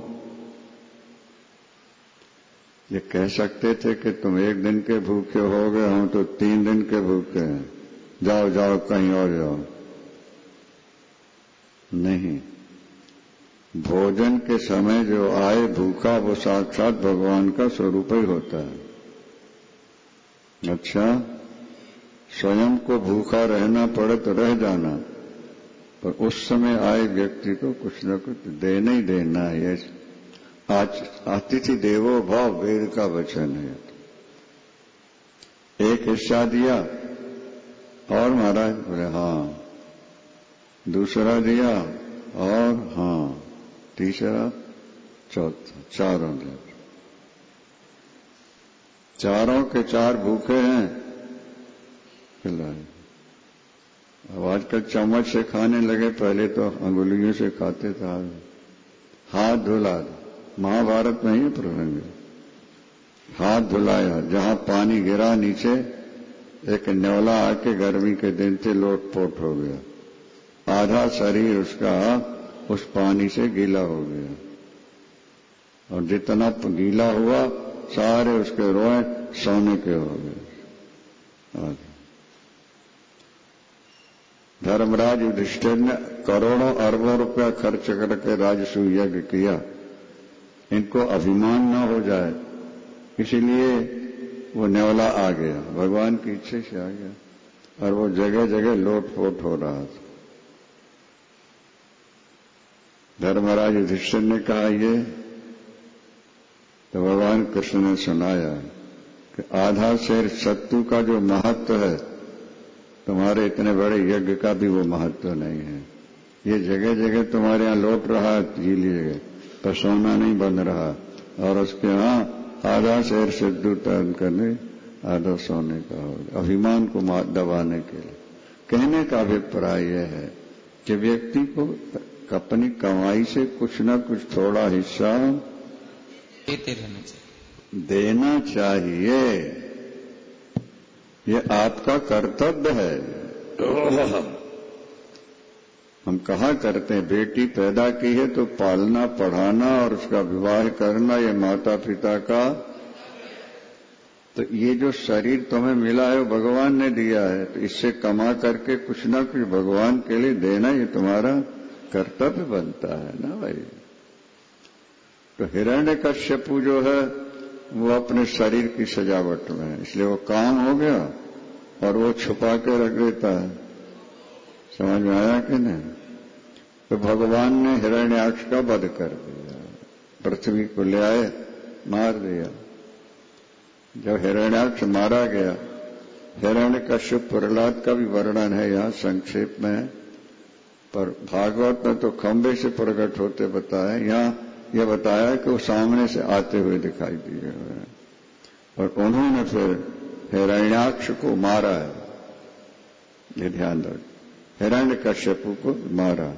ये कह सकते थे कि तुम एक दिन के भूखे हो गए, हम तो तीन दिन के भूखे हैं, जाओ जाओ कहीं और जाओ। नहीं, भोजन के समय जो आए भूखा, वो साक्षात भगवान का स्वरूप ही होता है। अच्छा, स्वयं को भूखा रहना पड़े तो रह जाना, पर उस समय आए व्यक्ति को कुछ न कुछ देना ही देना है। आज अतिथि देवो भव, वेद का वचन है। एक हिस्सा दिया और महाराज बोले हाँ, दूसरा दिया और हाँ, तीसरा, चौथा, चारों दिया। चारों के चार भूखे हैं, खिलाए। अब आजकल चम्मच से खाने लगे, पहले तो अंगुलियों से खाते थे। हाथ धुला, महाभारत में ही प्रसंग। हाथ धुलाया, जहां पानी गिरा नीचे, एक न्योला आके गर्मी के दिन से लोटपोट हो गया। आधा शरीर उसका उस पानी से गीला हो गया, और जितना गीला हुआ सारे उसके रोए सोने के हो गए। धर्मराज युधिष्ठिर ने करोड़ों अरबों रुपया खर्च करके राजसूय यज्ञ किया। इनको अभिमान न हो जाए, इसीलिए वो न्योला आ गया, भगवान की इच्छा से आ गया, और वो जगह जगह लोटपोट हो रहा था। धर्मराज युधिष्ठिर ने कहा ये, तो भगवान कृष्ण ने सुनाया कि आधा शेर सत्तू का जो महत्व है, तुम्हारे इतने बड़े यज्ञ का भी वो महत्व नहीं है। ये जगह जगह तुम्हारे यहां लौट रहा है, गीली जगह पर सोना नहीं बन रहा, और उसके यहां आधा शेर सत्तू टर्न करने, आधा सोने का हो। अभिमान को दबाने के लिए कहने का अभिप्राय यह है कि व्यक्ति को अपनी कमाई से कुछ न कुछ थोड़ा हिस्सा देते रहना चाहिए, देना चाहिए। ये आपका कर्तव्य है। हम कहा करते हैं, बेटी पैदा की है तो पालना, पढ़ाना और उसका विवाह करना, ये माता पिता का। तो ये जो शरीर तुम्हें मिला है वो भगवान ने दिया है, तो इससे कमा करके कुछ ना कुछ भगवान के लिए देना, ये तुम्हारा कर्तव्य बनता है ना भाई। तो हिरण्यकश्यपु जो है वो अपने शरीर की सजावट में है, इसलिए वो काम हो गया और वो छुपा के रख देता है। समझ में आया कि नहीं? तो भगवान ने हिरण्याक्ष का वध कर दिया, पृथ्वी को ले आए, मार दिया। जब हिरण्याक्ष मारा गया, हिरण्यकश्यप प्रहलाद का भी वर्णन है यहाँ संक्षेप में, पर भागवत में तो खंबे से प्रकट होते बताया। यहाँ यह बताया कि वो सामने से आते हुए दिखाई दिए हुए, और उन्होंने फिर हिरण्याक्ष को मारा है। ये ध्यान रख, हिरण्यकश्यपु को मारा।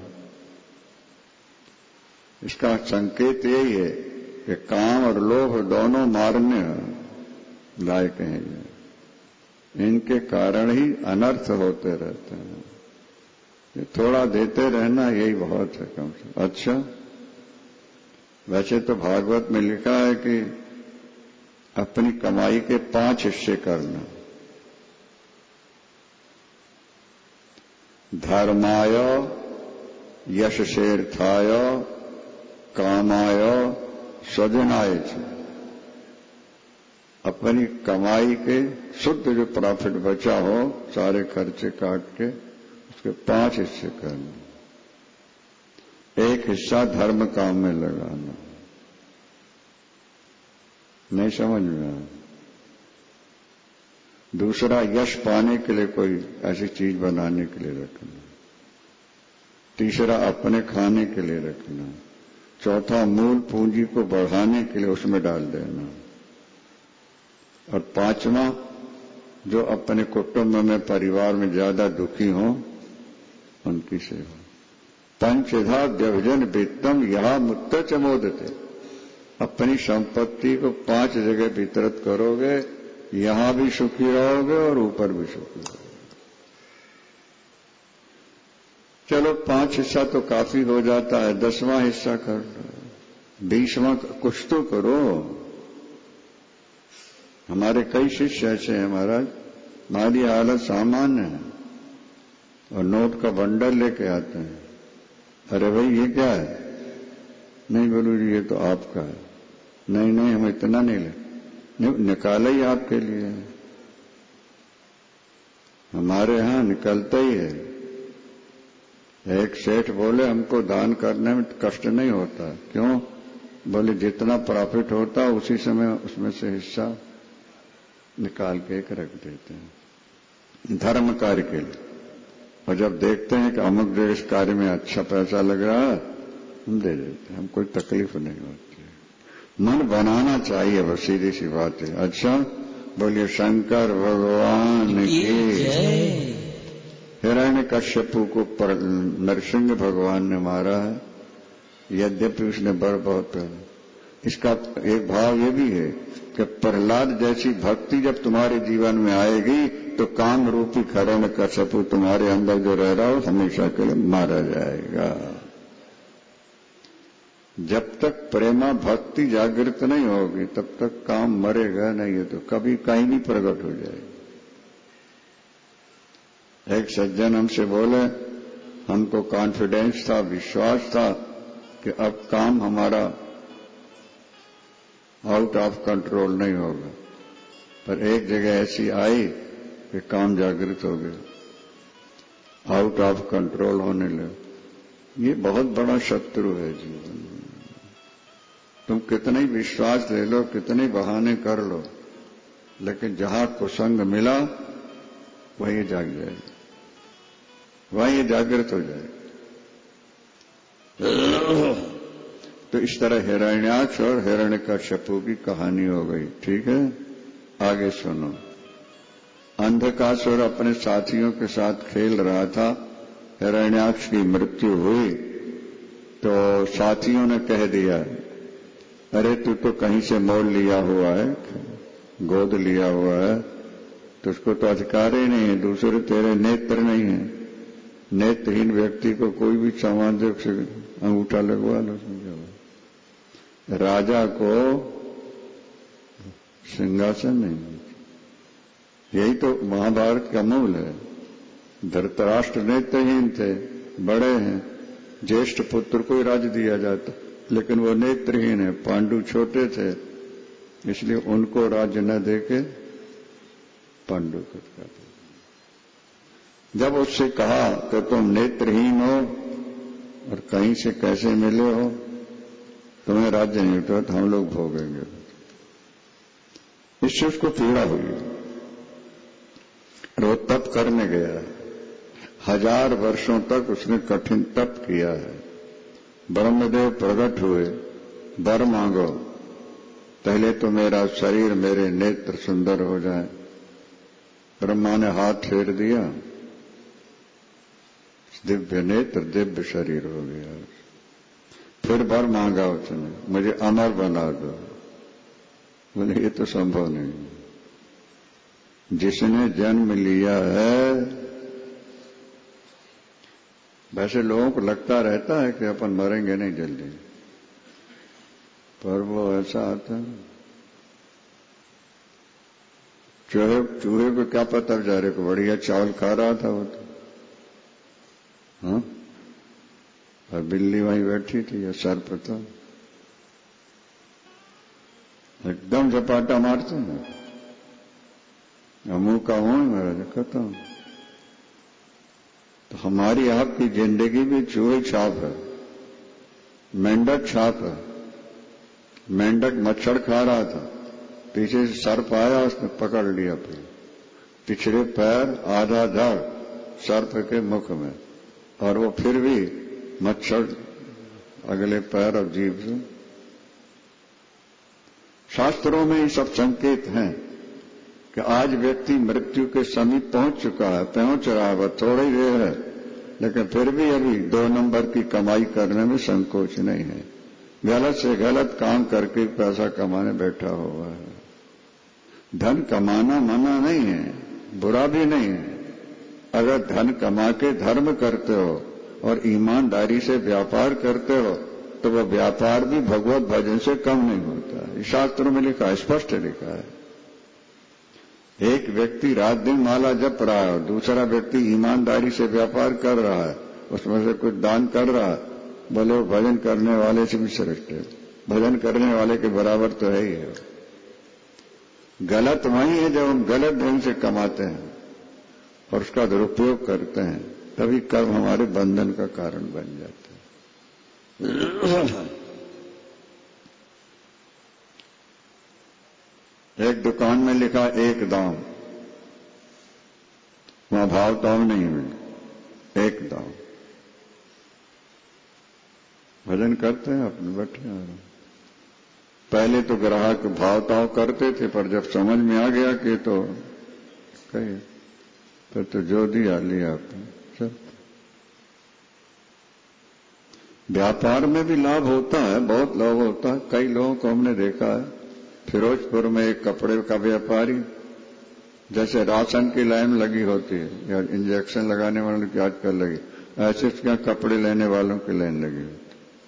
इसका संकेत यही है कि काम और लोभ दोनों मारने लायक हैं। ये इनके कारण ही अनर्थ होते रहते हैं। ये थोड़ा देते रहना यही बहुत है कम से। अच्छा, वैसे तो भागवत में लिखा है कि अपनी कमाई के पांच हिस्से करना। धर्माय, यशसेर्थाय, कामाय, स्वजनाय छे, अपनी कमाई के शुद्ध जो प्रॉफिट बचा हो सारे खर्चे काट के उसके पांच हिस्से करने। एक हिस्सा धर्म काम में लगाना। नहीं समझ में आया? दूसरा यश पाने के लिए कोई ऐसी चीज बनाने के लिए रखना। तीसरा अपने खाने के लिए रखना। चौथा मूल पूंजी को बढ़ाने के लिए उसमें डाल देना। और पांचवा जो अपने कुटुंब में परिवार में ज्यादा दुखी हो उनकी सेवा। पंचधा व्यवजन वित्तम यहा मुक्त च मोदते। अपनी संपत्ति को पांच जगह वितरित करोगे, यहां भी सुखी रहोगे और ऊपर भी सुखी रहोगे। चलो पांच हिस्सा तो काफी हो जाता है, दसवां हिस्सा कर लो, बीसवां कुछ तो करो। हमारे कई शिष्य ऐसे हैं महाराज, हमारी हालत सामान्य है और नोट का बंडल लेके आते हैं। अरे भाई ये क्या है? नहीं बोलू जी ये तो आपका है। नहीं नहीं हम इतना नहीं ले, नहीं निकाला ही आपके लिए है। हमारे यहां निकलता ही है। एक सेठ बोले हमको दान करने में कष्ट नहीं होता। क्यों? बोले जितना प्रॉफिट होता उसी समय उसमें से हिस्सा निकाल के एक रख देते हैं धर्म कार्य के लिए। और जब देखते हैं कि अमुक जो इस कार्य में अच्छा पैसा लग रहा है हम दे देते हैं, हम कोई तकलीफ नहीं होती है। मन बनाना चाहिए, बस सीधी सी बात है। अच्छा बोलिए शंकर भगवान की जय। हिरण्यकश्यपु को नरसिंह भगवान ने मारा है, यद्यपि उसने बड़ बहुत पहले। इसका एक भाव ये भी है कि प्रहलाद जैसी भक्ति जब तुम्हारे जीवन में आएगी तो काम रूपी हिरण्यकश्यपु तुम्हारे अंदर जो रह रहा हो हमेशा के लिए मारा जाएगा। जब तक प्रेमा भक्ति जागृत नहीं होगी तब तक काम मरेगा नहीं, है तो कभी कहीं भी प्रकट हो जाएगा। एक सज्जन हमसे बोले, हमको कॉन्फिडेंस था, विश्वास था कि अब काम हमारा आउट ऑफ कंट्रोल नहीं होगा, पर एक जगह ऐसी आई कि काम जागृत हो गया, आउट ऑफ कंट्रोल होने लगा। ये बहुत बड़ा शत्रु है जीवन में। तुम कितने ही विश्वास ले लो, कितने बहाने कर लो, लेकिन जहां कुसंग मिला वहीं जाग जाएगा, वहीं जागृत हो जाएगा। तो इस तरह हिरण्याक्ष और हिरण्यकश्यपु की कहानी हो गई। ठीक है, आगे सुनो। अंधकासुर अपने साथियों के साथ खेल रहा था, हिरण्याक्ष की मृत्यु हुई तो साथियों ने कह दिया, अरे तू तो कहीं से मोल लिया हुआ है, गोद लिया हुआ है, तुझको तो अधिकार ही नहीं है, दूसरे तेरे नेत्र नहीं है। नेत्रहीन व्यक्ति को कोई भी सामान दे उसे अंगूठा लगवा लो। समझो, राजा को सिंहासन नहीं। यही तो महाभारत का मूल है। धृतराष्ट्र नेत्रहीन थे, बड़े हैं, ज्येष्ठ पुत्र को ही राज्य दिया जाता, लेकिन वो नेत्रहीन है। पांडु छोटे थे, इसलिए उनको राज्य न देके पांडु को दिया। जब उससे कहा कि तुम नेत्रहीन हो और कहीं से कैसे मिले हो, तुम्हें राज्य नहीं उठा तो हम लोग भोगेंगे, इससे उसको पीड़ा हुई। वो तप करने गया, हजार वर्षों तक उसने कठिन तप किया है। ब्रह्मदेव प्रकट हुए, वर मांगो, पहले तो मेरा शरीर मेरे नेत्र सुंदर हो जाए। ब्रह्मा ने हाथ फेर दिया, दिव्य नेत्र दिव्य शरीर हो गया। फिर वर मांगा उसने, मुझे अमर बना दो। बोले ये तो संभव नहीं, जिसने जन्म लिया है। वैसे लोगों को लगता रहता है कि अपन मरेंगे नहीं जल्दी, पर वो ऐसा आता है। चूहे चूहे को क्या पता बेचारे को, बढ़िया चावल खा रहा था वो तो, हाँ, और बिल्ली वहीं बैठी थी या सर्प था। एकदम झपाटा मारते हैं, मुंह का मुंह महाराज खत्म। तो हमारी आपकी जिंदगी भी चूहे छाप है, मेंढक छाप है। मेंढक मच्छर खा रहा था, पीछे से सर्प आया, उसने पकड़ लिया, फिर पिछले पैर आधा धड़ सर्प के मुख में, और वो फिर भी मच्छर अगले पैर और जीभ से। शास्त्रों में ये सब संकेत हैं कि आज व्यक्ति मृत्यु के समीप पहुंच चुका है, पहुंच रहा है, वह थोड़ी देर है, लेकिन फिर भी अभी दो नंबर की कमाई करने में संकोच नहीं है। गलत से गलत काम करके पैसा कमाने बैठा हुआ है। धन कमाना मना नहीं है, बुरा भी नहीं है। अगर धन कमा के धर्म करते हो और ईमानदारी से व्यापार करते हो तो वह व्यापार भी भगवत भजन से कम नहीं होता है। शास्त्रों में लिखा है, स्पष्ट लिखा है। एक व्यक्ति रात दिन माला जप रहा है और दूसरा व्यक्ति ईमानदारी से व्यापार कर रहा है, उसमें से कुछ दान कर रहा है, बोले वो भजन करने वाले से भी श्रेष्ठ है। भजन करने वाले के बराबर तो है ही है। गलत वही है जब हम गलत ढंग से कमाते हैं और उसका दुरुपयोग करते हैं, तभी कर्म हमारे बंधन का कारण बन जाता है। एक दुकान में लिखा एक दाम, वहां भाव ताव नहीं मिले, एक दाम। भजन करते हैं अपने बैठे आ रहे। पहले तो ग्राहक भाव ताव करते थे, पर जब समझ में आ गया कि तो कहिए, फिर तो जो दिया लिया आपने सब। व्यापार में भी लाभ होता है, बहुत लाभ होता है। कई लोगों को हमने देखा है, फिरोजपुर में एक कपड़े का व्यापारी, जैसे राशन की लाइन लगी होती है या इंजेक्शन लगाने वालों की आजकल लगी, ऐसे क्या कपड़े लेने वालों की लाइन लगी होती।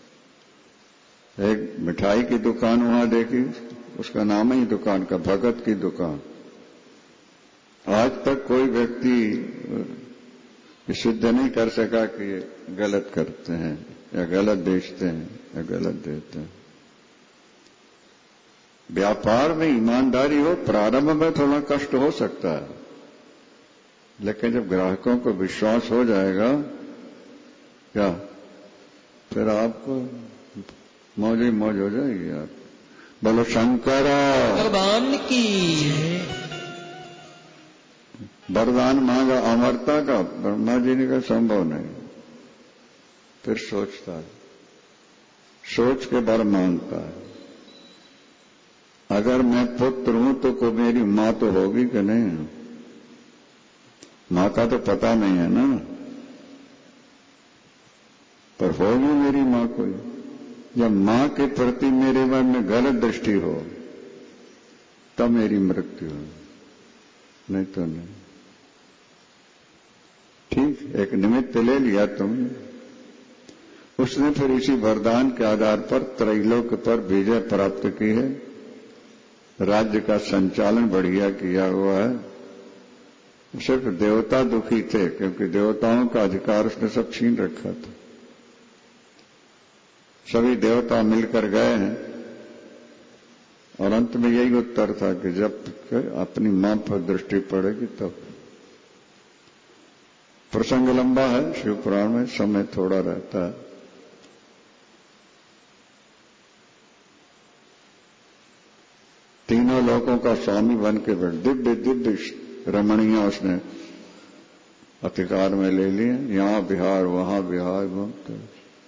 एक मिठाई की दुकान वहां देखी, उसका नाम ही दुकान का भगत की दुकान। आज तक कोई व्यक्ति सिद्ध नहीं कर सका कि ये गलत करते हैं या गलत बेचते हैं या गलत देते हैं। व्यापार में ईमानदारी हो, प्रारंभ में थोड़ा कष्ट हो सकता है, लेकिन जब ग्राहकों को विश्वास हो जाएगा क्या, फिर आपको मौज ही मौज हो जाएगी। आप बोलो शंकर भगवान की। वरदान मांगा अमरता का, ब्रह्मा जी ने कहा संभव नहीं। फिर सोचता है, सोच के बर मांगता है। अगर मैं पुत्र हूं तो को मेरी मां तो होगी कि नहीं? मां का तो पता नहीं है ना, पर होगी मेरी मां कोई। जब मां के प्रति मेरे मन में गलत दृष्टि हो तब मेरी मृत्यु हो, नहीं तो नहीं। ठीक, एक निमित्त ले लिया तुमने। उसने फिर इसी वरदान के आधार पर त्रैलोक पर विजय प्राप्त की है, राज्य का संचालन बढ़िया किया हुआ है। सिर्फ देवता दुखी थे क्योंकि देवताओं का अधिकार उसने सब छीन रखा था। सभी देवता मिलकर गए हैं और अंत में यही उत्तर था कि जब अपनी मां पर दृष्टि पड़ेगी तब। प्रसंग लंबा है शिव पुराण में, समय थोड़ा रहता है। तीनों लोगों का स्वामी बन के बैठ, दिव्य दिव्य रमणियां उसने अधिकार में ले लिए, यहां बिहार वहां बिहार घूमते।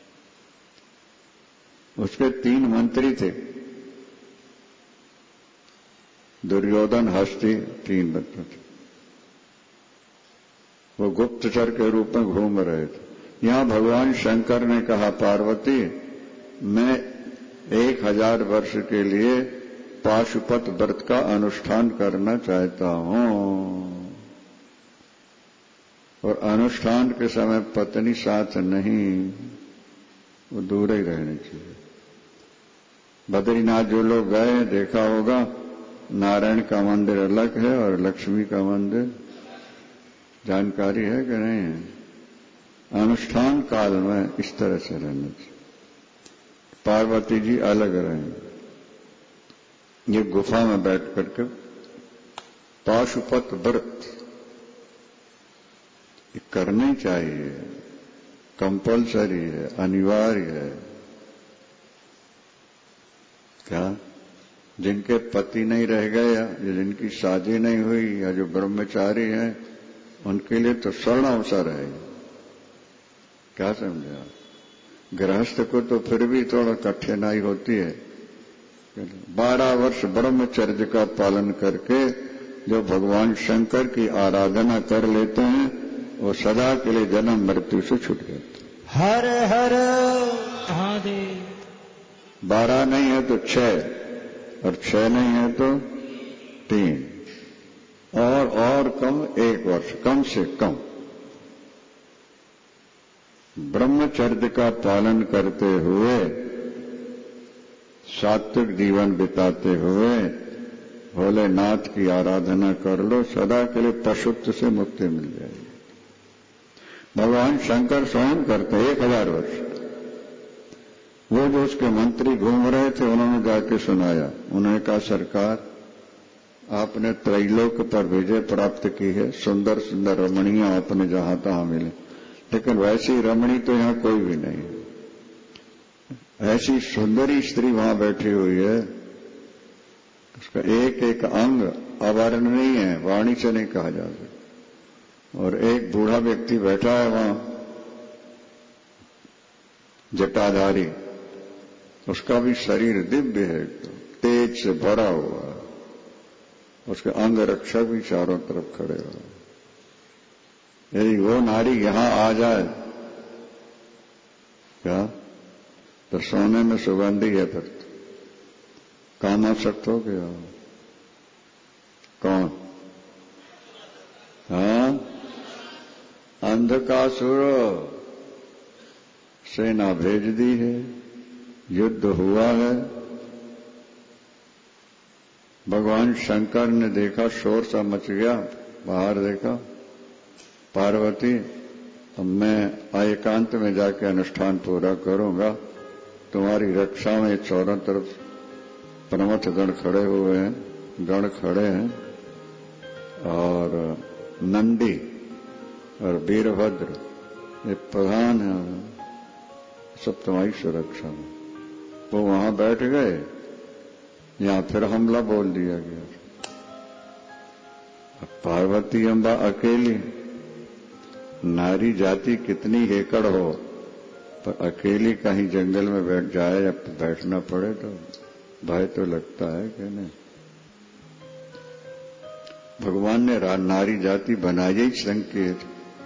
उसके तीन मंत्री थे, दुर्योधन, हस्ती, तीन बच्चे थे। वो गुप्तचर के रूप में घूम रहे थे। यहां भगवान शंकर ने कहा, पार्वती मैं एक हजार वर्ष के लिए पाशुपत व्रत का अनुष्ठान करना चाहता हूं, और अनुष्ठान के समय पत्नी साथ नहीं, वो दूर ही रहनी चाहिए। बद्रीनाथ जो लोग गए देखा होगा, नारायण का मंदिर अलग है और लक्ष्मी का मंदिर, जानकारी है कि नहीं है? अनुष्ठान काल में इस तरह से रहना चाहिए। पार्वती जी अलग रहेंगे। ये गुफा में बैठ करके पाशुपत व्रत ये करना ही चाहिए, कंपलसरी है, अनिवार्य है। क्या जिनके पति नहीं रह गए या जिनकी शादी नहीं हुई या जो ब्रह्मचारी हैं उनके लिए तो स्वर्ण अवसर है। क्या समझा? गृहस्थ को तो फिर भी थोड़ा कठिनाई होती है। बारह वर्ष ब्रह्मचर्य का पालन करके जो भगवान शंकर की आराधना कर लेते हैं वो सदा के लिए जन्म मृत्यु से छूट जाते हैं। हर हर महादेव। बारह नहीं है तो छह, और छह नहीं है तो तीन, और और कम एक वर्ष कम से कम ब्रह्मचर्य का पालन करते हुए सात्विक जीवन बिताते हुए भोलेनाथ की आराधना कर लो, सदा के लिए पशुत्व से मुक्ति मिल जाएगी। भगवान शंकर स्वयं करते एक हजार वर्ष। वो जो उसके मंत्री घूम रहे थे उन्होंने जाके सुनाया। उन्होंने कहा सरकार आपने त्रैलोक पर विजय प्राप्त की है, सुंदर सुंदर रमणियां आपने जहां तहां मिले, लेकिन वैसी रमणी तो यहां कोई भी नहीं है। ऐसी सुंदरी स्त्री वहां बैठी हुई है, उसका एक एक अंग अवर्णनीय है, वाणी से नहीं कहा जा सकता। और एक बूढ़ा व्यक्ति बैठा है वहां जटाधारी, उसका भी शरीर दिव्य है, तेज से भरा हुआ है, उसके अंग रक्षक भी चारों तरफ खड़े हुए। यदि वो नारी यहां आ जाए क्या तो सोने में सुगंधी है, फिर कामासक्त हो गया। कौन? हाँ, अंधकासुर सेना भेज दी है, युद्ध हुआ है। भगवान शंकर ने देखा, शोर सा मच गया, बाहर देखा पार्वती, अब मैं एकांत में जाके अनुष्ठान पूरा करूंगा, तुम्हारी रक्षा में चारों तरफ प्रमथ गण खड़े हुए हैं, गण खड़े हैं, और नंदी और वीरभद्र ये प्रधान है, सब तुम्हारी सुरक्षा में। वो वहां बैठ गए, यहां फिर हमला बोल दिया गया। अब पार्वती अम्बा अकेली, नारी जाति कितनी हेकड़ हो, पर अकेली कहीं जंगल में बैठ जाए या बैठना पड़े तो भय तो लगता है कि नहीं। भगवान ने नारी जाति बनाई ही संकेत।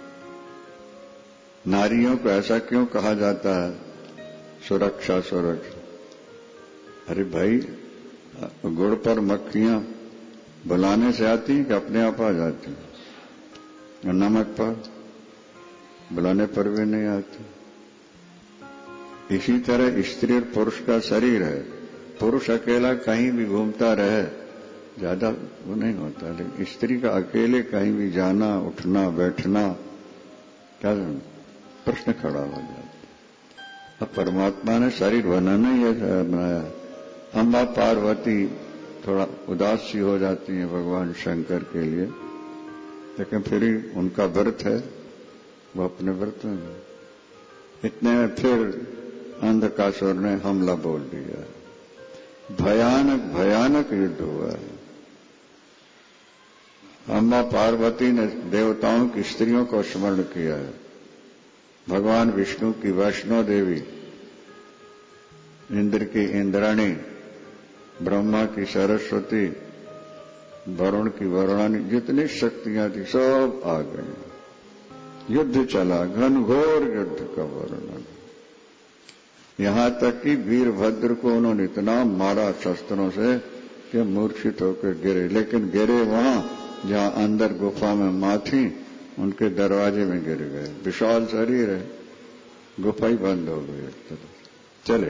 नारियों को ऐसा क्यों कहा जाता है सुरक्षा सुरक्षा? अरे भाई, गुड़ पर मक्खियां बुलाने से आती हैं कि अपने आप आ जाती हैं? नमक पर बुलाने पर भी नहीं आती। इसी तरह स्त्री और पुरुष का शरीर है, पुरुष अकेला कहीं भी घूमता रहे ज्यादा वो नहीं होता, लेकिन स्त्री का अकेले कहीं भी जाना उठना बैठना क्या प्रश्न खड़ा हो जाता। अब परमात्मा ने शरीर बनाना ही ऐसा बनाया। अम्बा पार्वती थोड़ा उदास सी हो जाती है भगवान शंकर के लिए, लेकिन फिर ही उनका व्रत है, वो अपने व्रत में। इतने में फिर अंधकासुर ने हमला बोल दिया। भयानक भयानक युद्ध हुआ है। अम्बा पार्वती ने देवताओं की स्त्रियों को स्मरण किया है। भगवान विष्णु की वैष्णो देवी, इंद्र की इंद्राणी, ब्रह्मा की सरस्वती, वरुण की वरुणानी, जितनी शक्तियां थी सब आ गई। युद्ध चला, घनघोर युद्ध का वर्णन। यहां तक कि वीरभद्र को उन्होंने इतना मारा शस्त्रों से कि मूर्छित होकर गिरे, लेकिन गिरे वहां जहां अंदर गुफा में मां थी, उनके दरवाजे में गिर गए। विशाल शरीर है, गुफा ही बंद हो गई एक तरह। चले,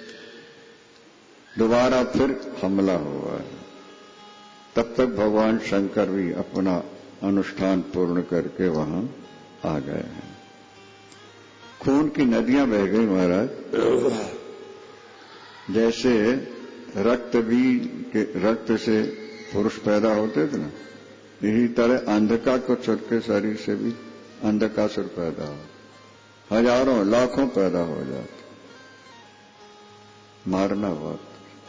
दोबारा फिर हमला हुआ है। तब तक भगवान शंकर भी अपना अनुष्ठान पूर्ण करके वहां आ गए हैं। खून की नदियां बह गई महाराज। जैसे रक्त भी के रक्त से पुरुष पैदा होते थे ना, यही तरह अंधकासुर के शरीर से भी अंधकासुर पैदा हो, हजारों लाखों पैदा हो जाते, मारना बहुत।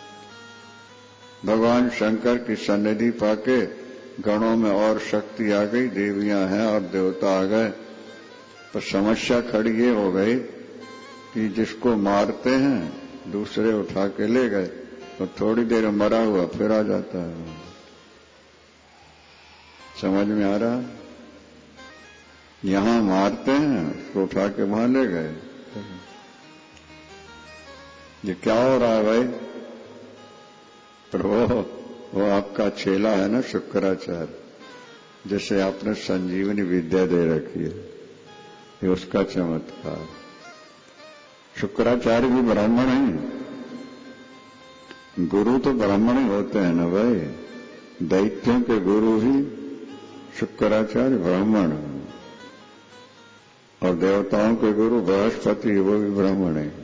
भगवान शंकर की सन्निधि पाके गणों में और शक्ति आ गई, देवियां हैं और देवता आ गए, पर समस्या खड़ी ये हो गई कि जिसको मारते हैं दूसरे उठा के ले गए और थोड़ी देर मरा हुआ फिर आ जाता है। समझ में आ रहा? यहां मारते हैं, उसको उठा के वहां ले गए। ये क्या हो रहा है भाई? प्रभु, वो आपका चेला है ना शुक्राचार्य, जिसे आपने संजीवनी विद्या दे रखी है, ये उसका चमत्कार। शुक्राचार्य भी ब्राह्मण हैं, गुरु तो ब्राह्मण ही होते हैं ना भाई, दैत्यों के गुरु ही शुक्राचार्य ब्राह्मण है, और देवताओं के गुरु बृहस्पति वो भी ब्राह्मण है।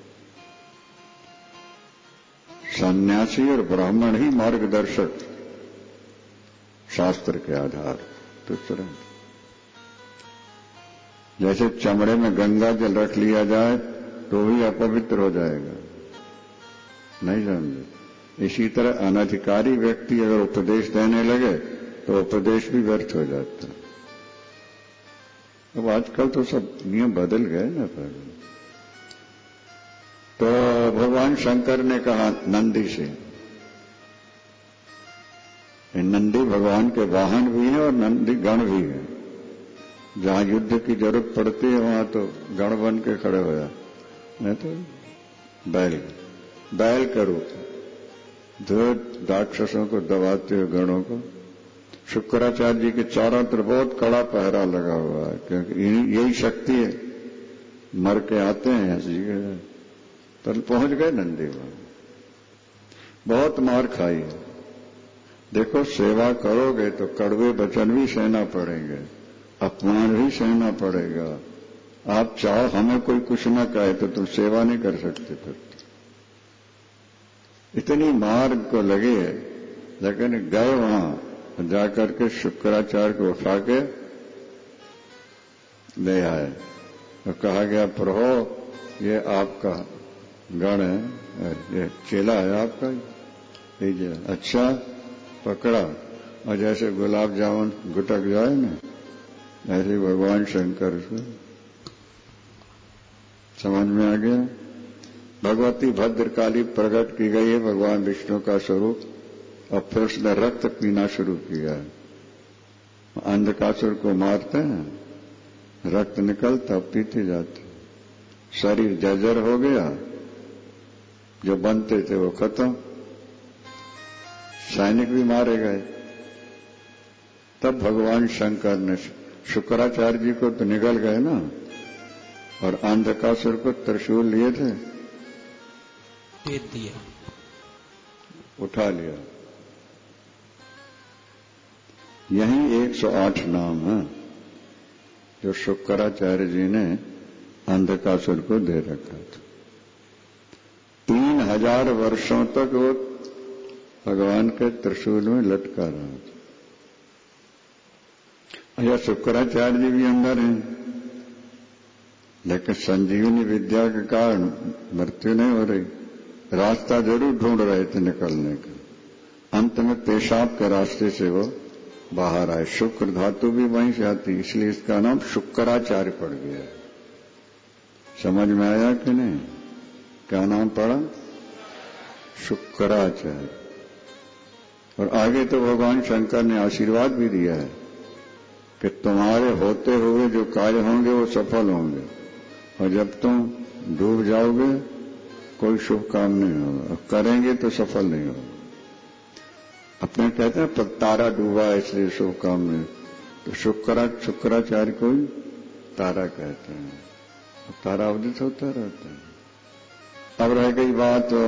सन्यासी और ब्राह्मण ही मार्गदर्शक शास्त्र के आधार तो तुरंत। जैसे चमड़े में गंगा जल रख लिया जाए तो भी अपवित्र हो जाएगा, नहीं समझे? इसी तरह अनधिकारी व्यक्ति अगर उपदेश देने लगे तो उपदेश भी व्यर्थ हो जाता है। अब आजकल तो सब नियम बदल गए ना। पर तो भगवान शंकर ने कहा नंदी से, नंदी भगवान के वाहन भी हैं और नंदी गण भी है। जहां युद्ध की जरूरत पड़ती है वहां तो गण बन के खड़े हो जाए, नहीं तो बैल बैल का रूप जो राक्षसों को दबाते हुए गणों को। शुक्राचार्य जी के चारों तरफ बहुत कड़ा पहरा लगा हुआ है, क्योंकि यही शक्ति है। मर के आते हैं हंसी के, पर पहुंच गए नंदी वहां, बहुत मार खाई है। देखो, सेवा करोगे तो कड़वे वचन भी सहना पड़ेंगे, अपमान भी सहना पड़ेगा। आप चाहो हमें कोई कुछ ना कहे तो तुम सेवा नहीं कर सकते। फिर इतनी मार को लगे, लेकिन गए वहां जाकर के शुक्राचार्य को उठा के ले आए तो कहा गया, प्रभु ये आपका गण है, ये चेला है आपका, लीजिए। अच्छा, पकड़ा और जैसे गुलाब जामुन गुटक जाए ना, ऐसे भगवान शंकर से समझ में आ गया। भगवती भद्रकाली प्रकट की गई है, भगवान विष्णु का स्वरूप, और फिर उसने रक्त पीना शुरू किया। अंधकासुर को मारते हैं, रक्त निकलता, पीते जाते, शरीर जर्जर हो गया, जो बनते थे वो खत्म, सैनिक भी मारे गए। तब भगवान शंकर ने शुक्राचार्य जी को तो निगल गए ना, और अंधकासुर को त्रिशूल लिए थे, भेद दिया, उठा लिया। यही एक सौ आठ नाम है जो शुक्राचार्य जी ने अंधकासुर को दे रखा था। तीन हजार वर्षों तक वो भगवान के त्रिशूल में लटका रहा था। या शुक्राचार्य जी भी अंदर हैं, लेकिन संजीवनी विद्या के कारण मृत्यु नहीं हो रही, रास्ता जरूर ढूंढ रहे थे निकलने का। अंत में पेशाब के रास्ते से वो बाहर आए। शुक्र धातु भी वहीं से आती, इसलिए इसका नाम शुक्राचार्य पड़ गया। समझ में आया कि नहीं? क्या नाम पड़ा? शुक्राचार्य। और आगे तो भगवान शंकर ने आशीर्वाद भी दिया है कि तुम्हारे होते हुए जो कार्य होंगे वो सफल होंगे, और जब तुम डूब जाओगे कोई शुभ काम नहीं होगा, करेंगे तो सफल नहीं होगा। अपने कहते हैं पर तारा डूबा इसलिए शुभ काम नहीं, तो शुक्रा शुक्राचार्य को ही तारा कहते हैं, तारा अवधित होता रहता है। अब रह गई बात तो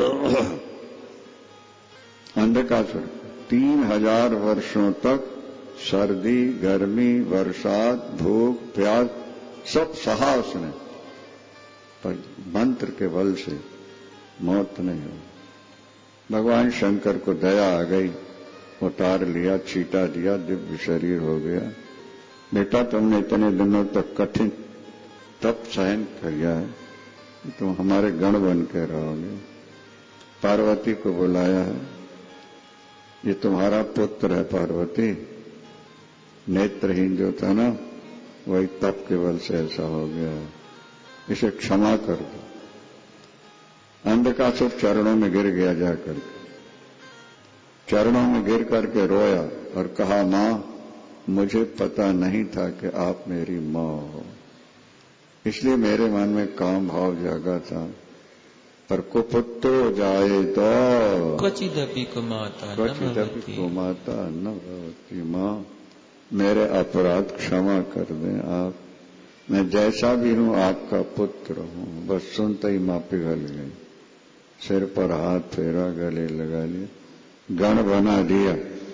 अंधकासुर। तीन हजार वर्षों तक सर्दी, गर्मी, बरसात, भूख, प्यास सब सहा उसने, पर मंत्र के बल से मौत नहीं हुई। भगवान शंकर को दया आ गई, उतार लिया, छीटा दिया, दिव्य शरीर हो गया। बेटा तुमने इतने दिनों तक कठिन तप सहन किया है, तुम हमारे गण बन के रहोगे। पार्वती को बुलाया है, ये तुम्हारा पुत्र है पार्वती। नेत्रहीन जो था ना, वही तप के बल से ऐसा हो गया, इसे क्षमा कर दो। अंधकासुर चरणों में गिर गया, जाकर चरणों में गिर करके रोया और कहा, मां मुझे पता नहीं था कि आप मेरी मां हो, इसलिए मेरे मन में काम भाव जागा था, पर कुपुत्रो जाए तो क्वचिदपि कुमाता क्वचिदपि कुमाता न भवति। मां मेरे अपराध क्षमा कर दें आप, मैं जैसा भी हूं आपका पुत्र हूं। बस सुनते ही मां पिघल गई, सिर पर हाथ फेरा, गले लगा लिया, गण बना दिया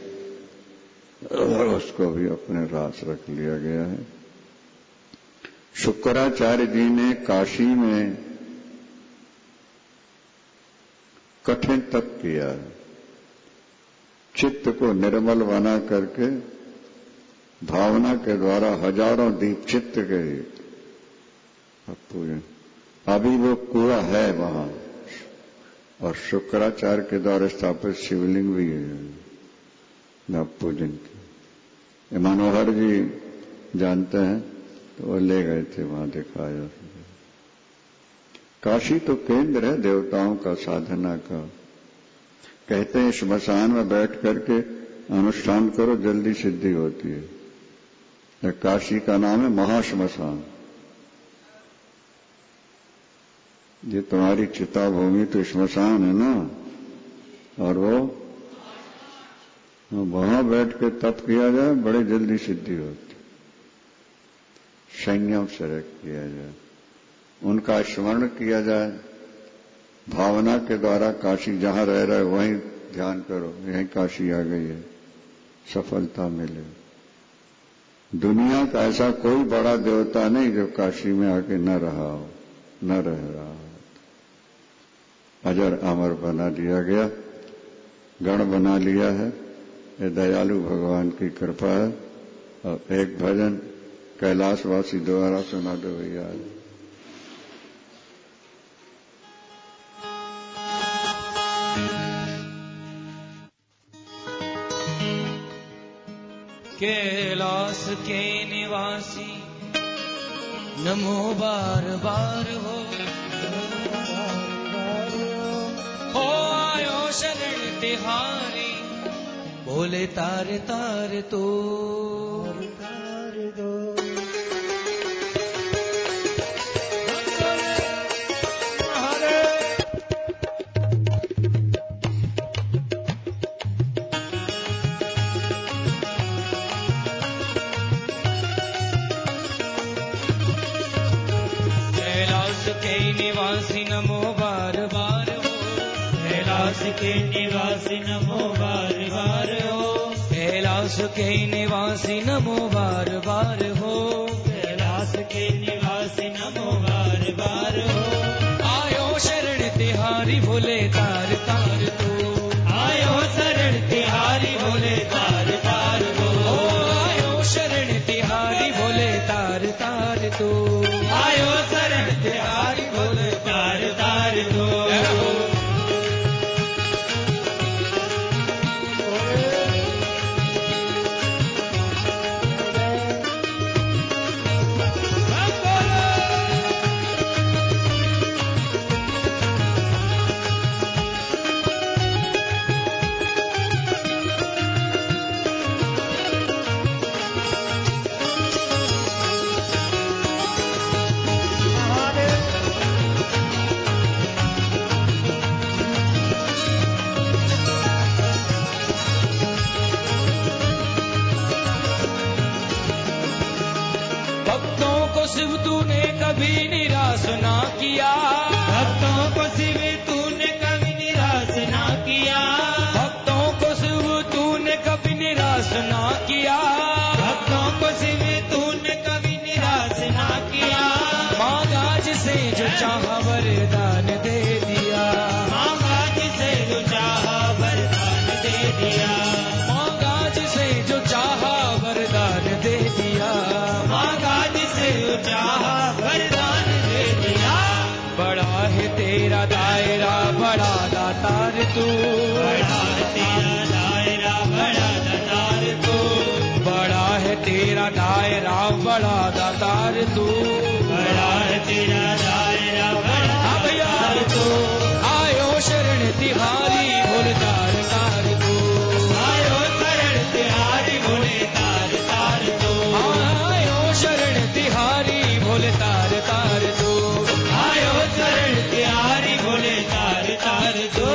और उसको भी अपने रास रख लिया गया है। शुक्राचार्य जी ने काशी में कठिन तप किया, चित्त को निर्मल बना करके भावना के द्वारा हजारों दीप चित्त के पूजन। अभी वो कुआं है वहां, और शुक्राचार्य के द्वारा स्थापित शिवलिंग भी है नव पूजन की। मनोहर जी जानते हैं, तो वो ले गए थे वहां, दिखाया। काशी तो केंद्र है देवताओं का, साधना का। कहते हैं श्मशान में बैठ करके अनुष्ठान करो, जल्दी सिद्धि होती है। काशी का नाम है महाश्मशान। ये तुम्हारी चिता भूमि तो श्मशान है ना, और वो वहां बैठ के तप किया जाए, बड़े जल्दी सिद्धि होती। संयम से किया जाए, उनका स्मरण किया जाए, भावना के द्वारा काशी जहां रह रहे वहीं ध्यान करो, यहीं काशी आ गई है, सफलता मिले। दुनिया का ऐसा कोई बड़ा देवता नहीं जो काशी में आके न रहा हो, न रह रहा हो। अजर अमर बना दिया गया, गण बना लिया है। ये दयालु भगवान की कृपा है। और एक भजन कैलाशवासी द्वारा सुना दो भैया। कैलाश के निवासी नमो बार बार हो, हो आयो शरण तिहारी, बोले तार तार तो तार दो। निवासी नमो बार बार हो, कैलाश के निवासी नमो बार बार हो, कैलाश के निवासी नमो बार बार हो, कैलाश के निवासी नमो बार बार हो। आयो शरण तिहारी बोले तार तार तो, आयो शरण तिहारी बोले तार तार तो, आयो शरण तिहारी बोले तार तार तो, आयो शरण तिहारी बोले तार तार तो। शिव तूने कभी निराश ना किया, भक्तों को शिव तूने कभी निराश ना किया, भक्तों को शिव तूने कभी निराश ना किया, भक्तों को शिव तूने कभी निराश ना किया। मांगा जिसे जो चाहा वरदान दे दिया, मांगा जिसे जो चाहा दिया, मांगा जिसे जो चाहा वरदान दे दिया, मांगा जिसे जो चाहा वरदान दे दिया। बड़ा है तेरा दायरा बड़ा दातार तू, बड़ा है तेरा दायरा बड़ा दातार तू, बड़ा है तेरा दायरा बड़ा दातार तू, बड़ा है तेरा दायरा बड़ा दातार तू। आयो शरण तिहारी भोले तार तार तू, आयो शरण तिहारी भोले तार तार तू, आयो शरण तिहारी भोले तार तार तू, आयो शरण तिहारी भोले तार तार तू।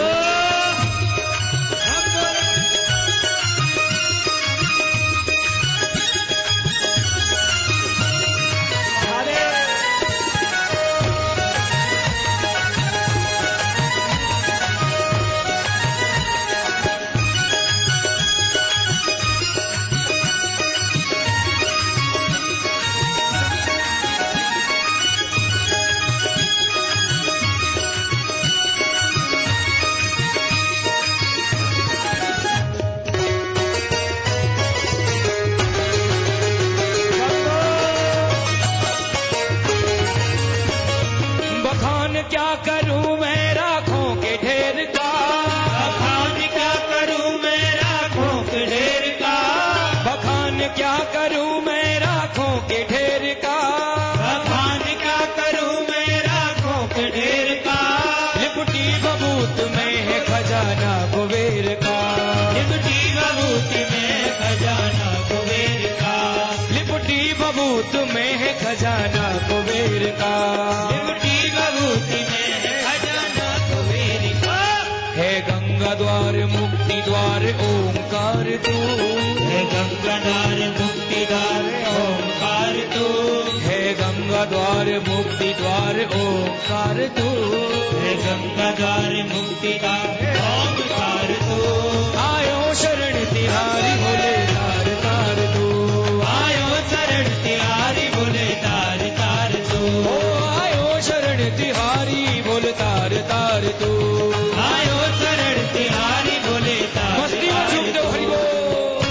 बखान क्या करूं मैं राखों के ढेर का, बखान क्या करूं मैं राखों के ढेर का, बखान क्या करूं मैं राखों के ढेर का, बखान क्या करूं मैं राखों के ढेर का। लिपटी बबूत में है खजाना कुबेर का, लिपटी बबूती में खजाना कुबेर का, लिपटी बबूत में है खजाना कुबेर का, लिपटी बबूती में खजाना कुबेर का। है गंगा द्वार मुक्ति द्वार ओंकार तू, है गंगाधार मुक्ति द्वार ओंकार तू, है गंगा द्वार मुक्ति द्वार ओंकार तू, है गंगाधार मुक्ति द्वार ओंकार तू। आयो शरण तिहारी भोले तार तार तू, आयो शरण तिहारी भोले तार तार तू, ओ आयो शरण तिहारी भोले तार तार तू, आयो शरण तिहारी भोले तार मस्ती में तार झूम दो हरि बोल।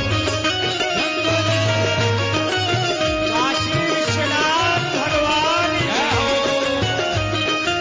काशी विश्वनाथ भगवान जय हो।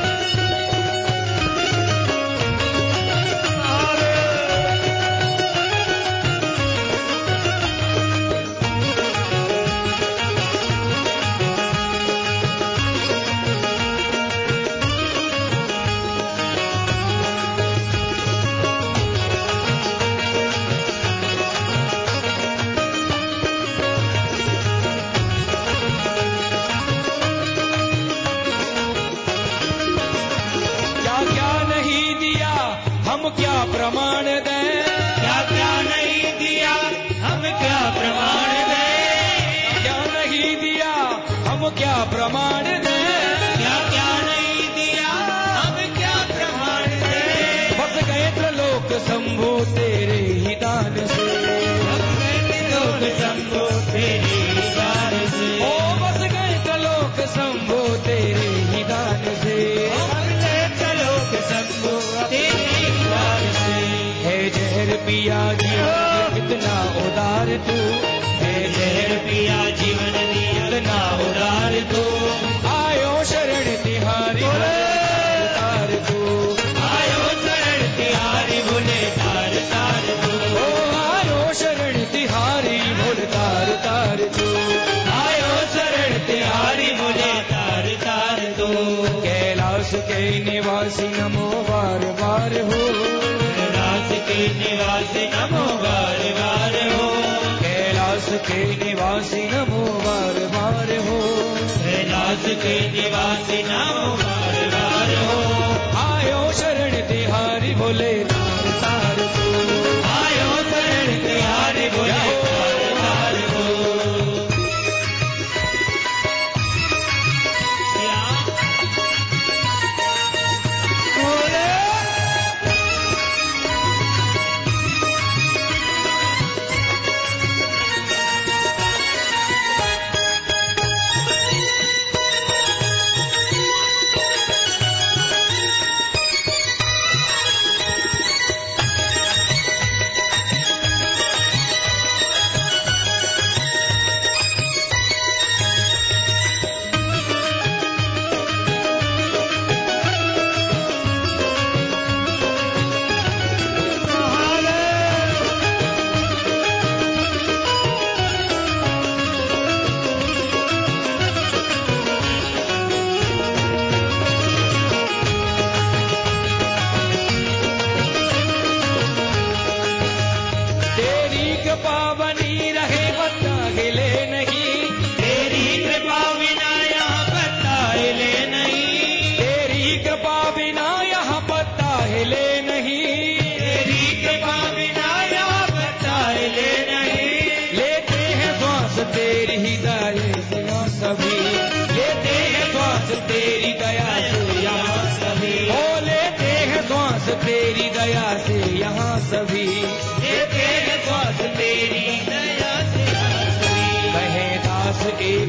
क्या क्या नहीं दिया हम क्या प्रमाण दें, क्या क्या नहीं दिया हम क्या प्रमाण दें, क्या नहीं दिया हम क्या प्रमाण दें, क्या क्या नहीं दिया हम क्या प्रमाण दें। बस गए त्रिलोक शंभु तेरे ही दान से, लोक शंभो तेरे दान से, ओ बस गए त्रिलोक शंभु तेरे ही दान से, लोक शंभो तेरे दान से। है जहर पिया जीवन इतना उदार तू, है जहर पिया जीवन दिया इतना उदार तू, आयो शरण तिहारी भोले तार तू, आयो शरण तिहारी भोले तार तार तू, ओ आयो शरण तिहारी भोले तार तार तू, आयो शरण तिहारी भोले तार तार तू। कैलाश के निवासी नमो बार बार हो, कैलाश के निवासी नमो बार बार हो, कैलाश के निवासी नमो बार बार हो, कैलाश के निवासी नमो बार बार हो, आयो शरण तिहारी भोले तार तार तू, आयो शरण तिहारी भोले तार तार तू।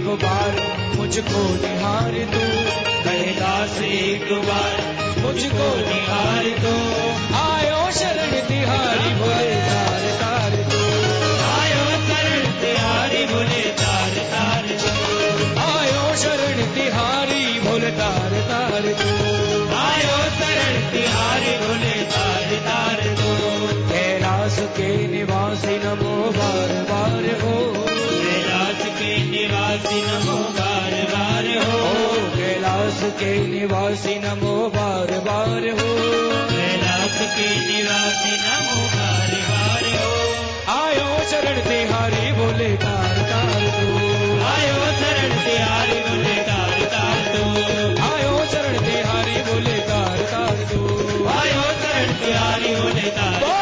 बार मुझको निहार दो, कैलाश एक बार मुझको निहार दो, आयो शरण तिहारी भोले तार तार दो, आयो शरण तिहारी भोले तार तार दो, आयो शरण तिहारी भोले तार तार दो, आयो शरण तिहारी भोले तार तार दो, कैलाश के निवासी नमो बार बार हो, कैलाश के निवासी नमो बार बार हो, कैलाश के निवासी नमो बार बार हो, कैलाश के निवासी नमो बार बार हो, आयो शरण तिहारी भोले तार तार दो, आयो शरण तिहारी भोले तार तार दो, आयो शरण तिहारी भोले तार तार दो, आयो शरण तिहारी भोले तार बोले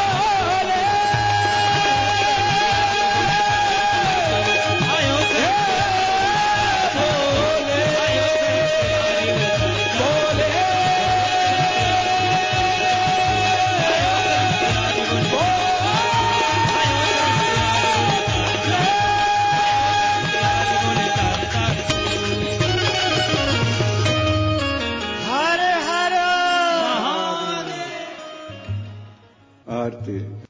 आयो शरण बोले आयो शरण तिहारी भोले तार तार हर हर महादेव। आरती।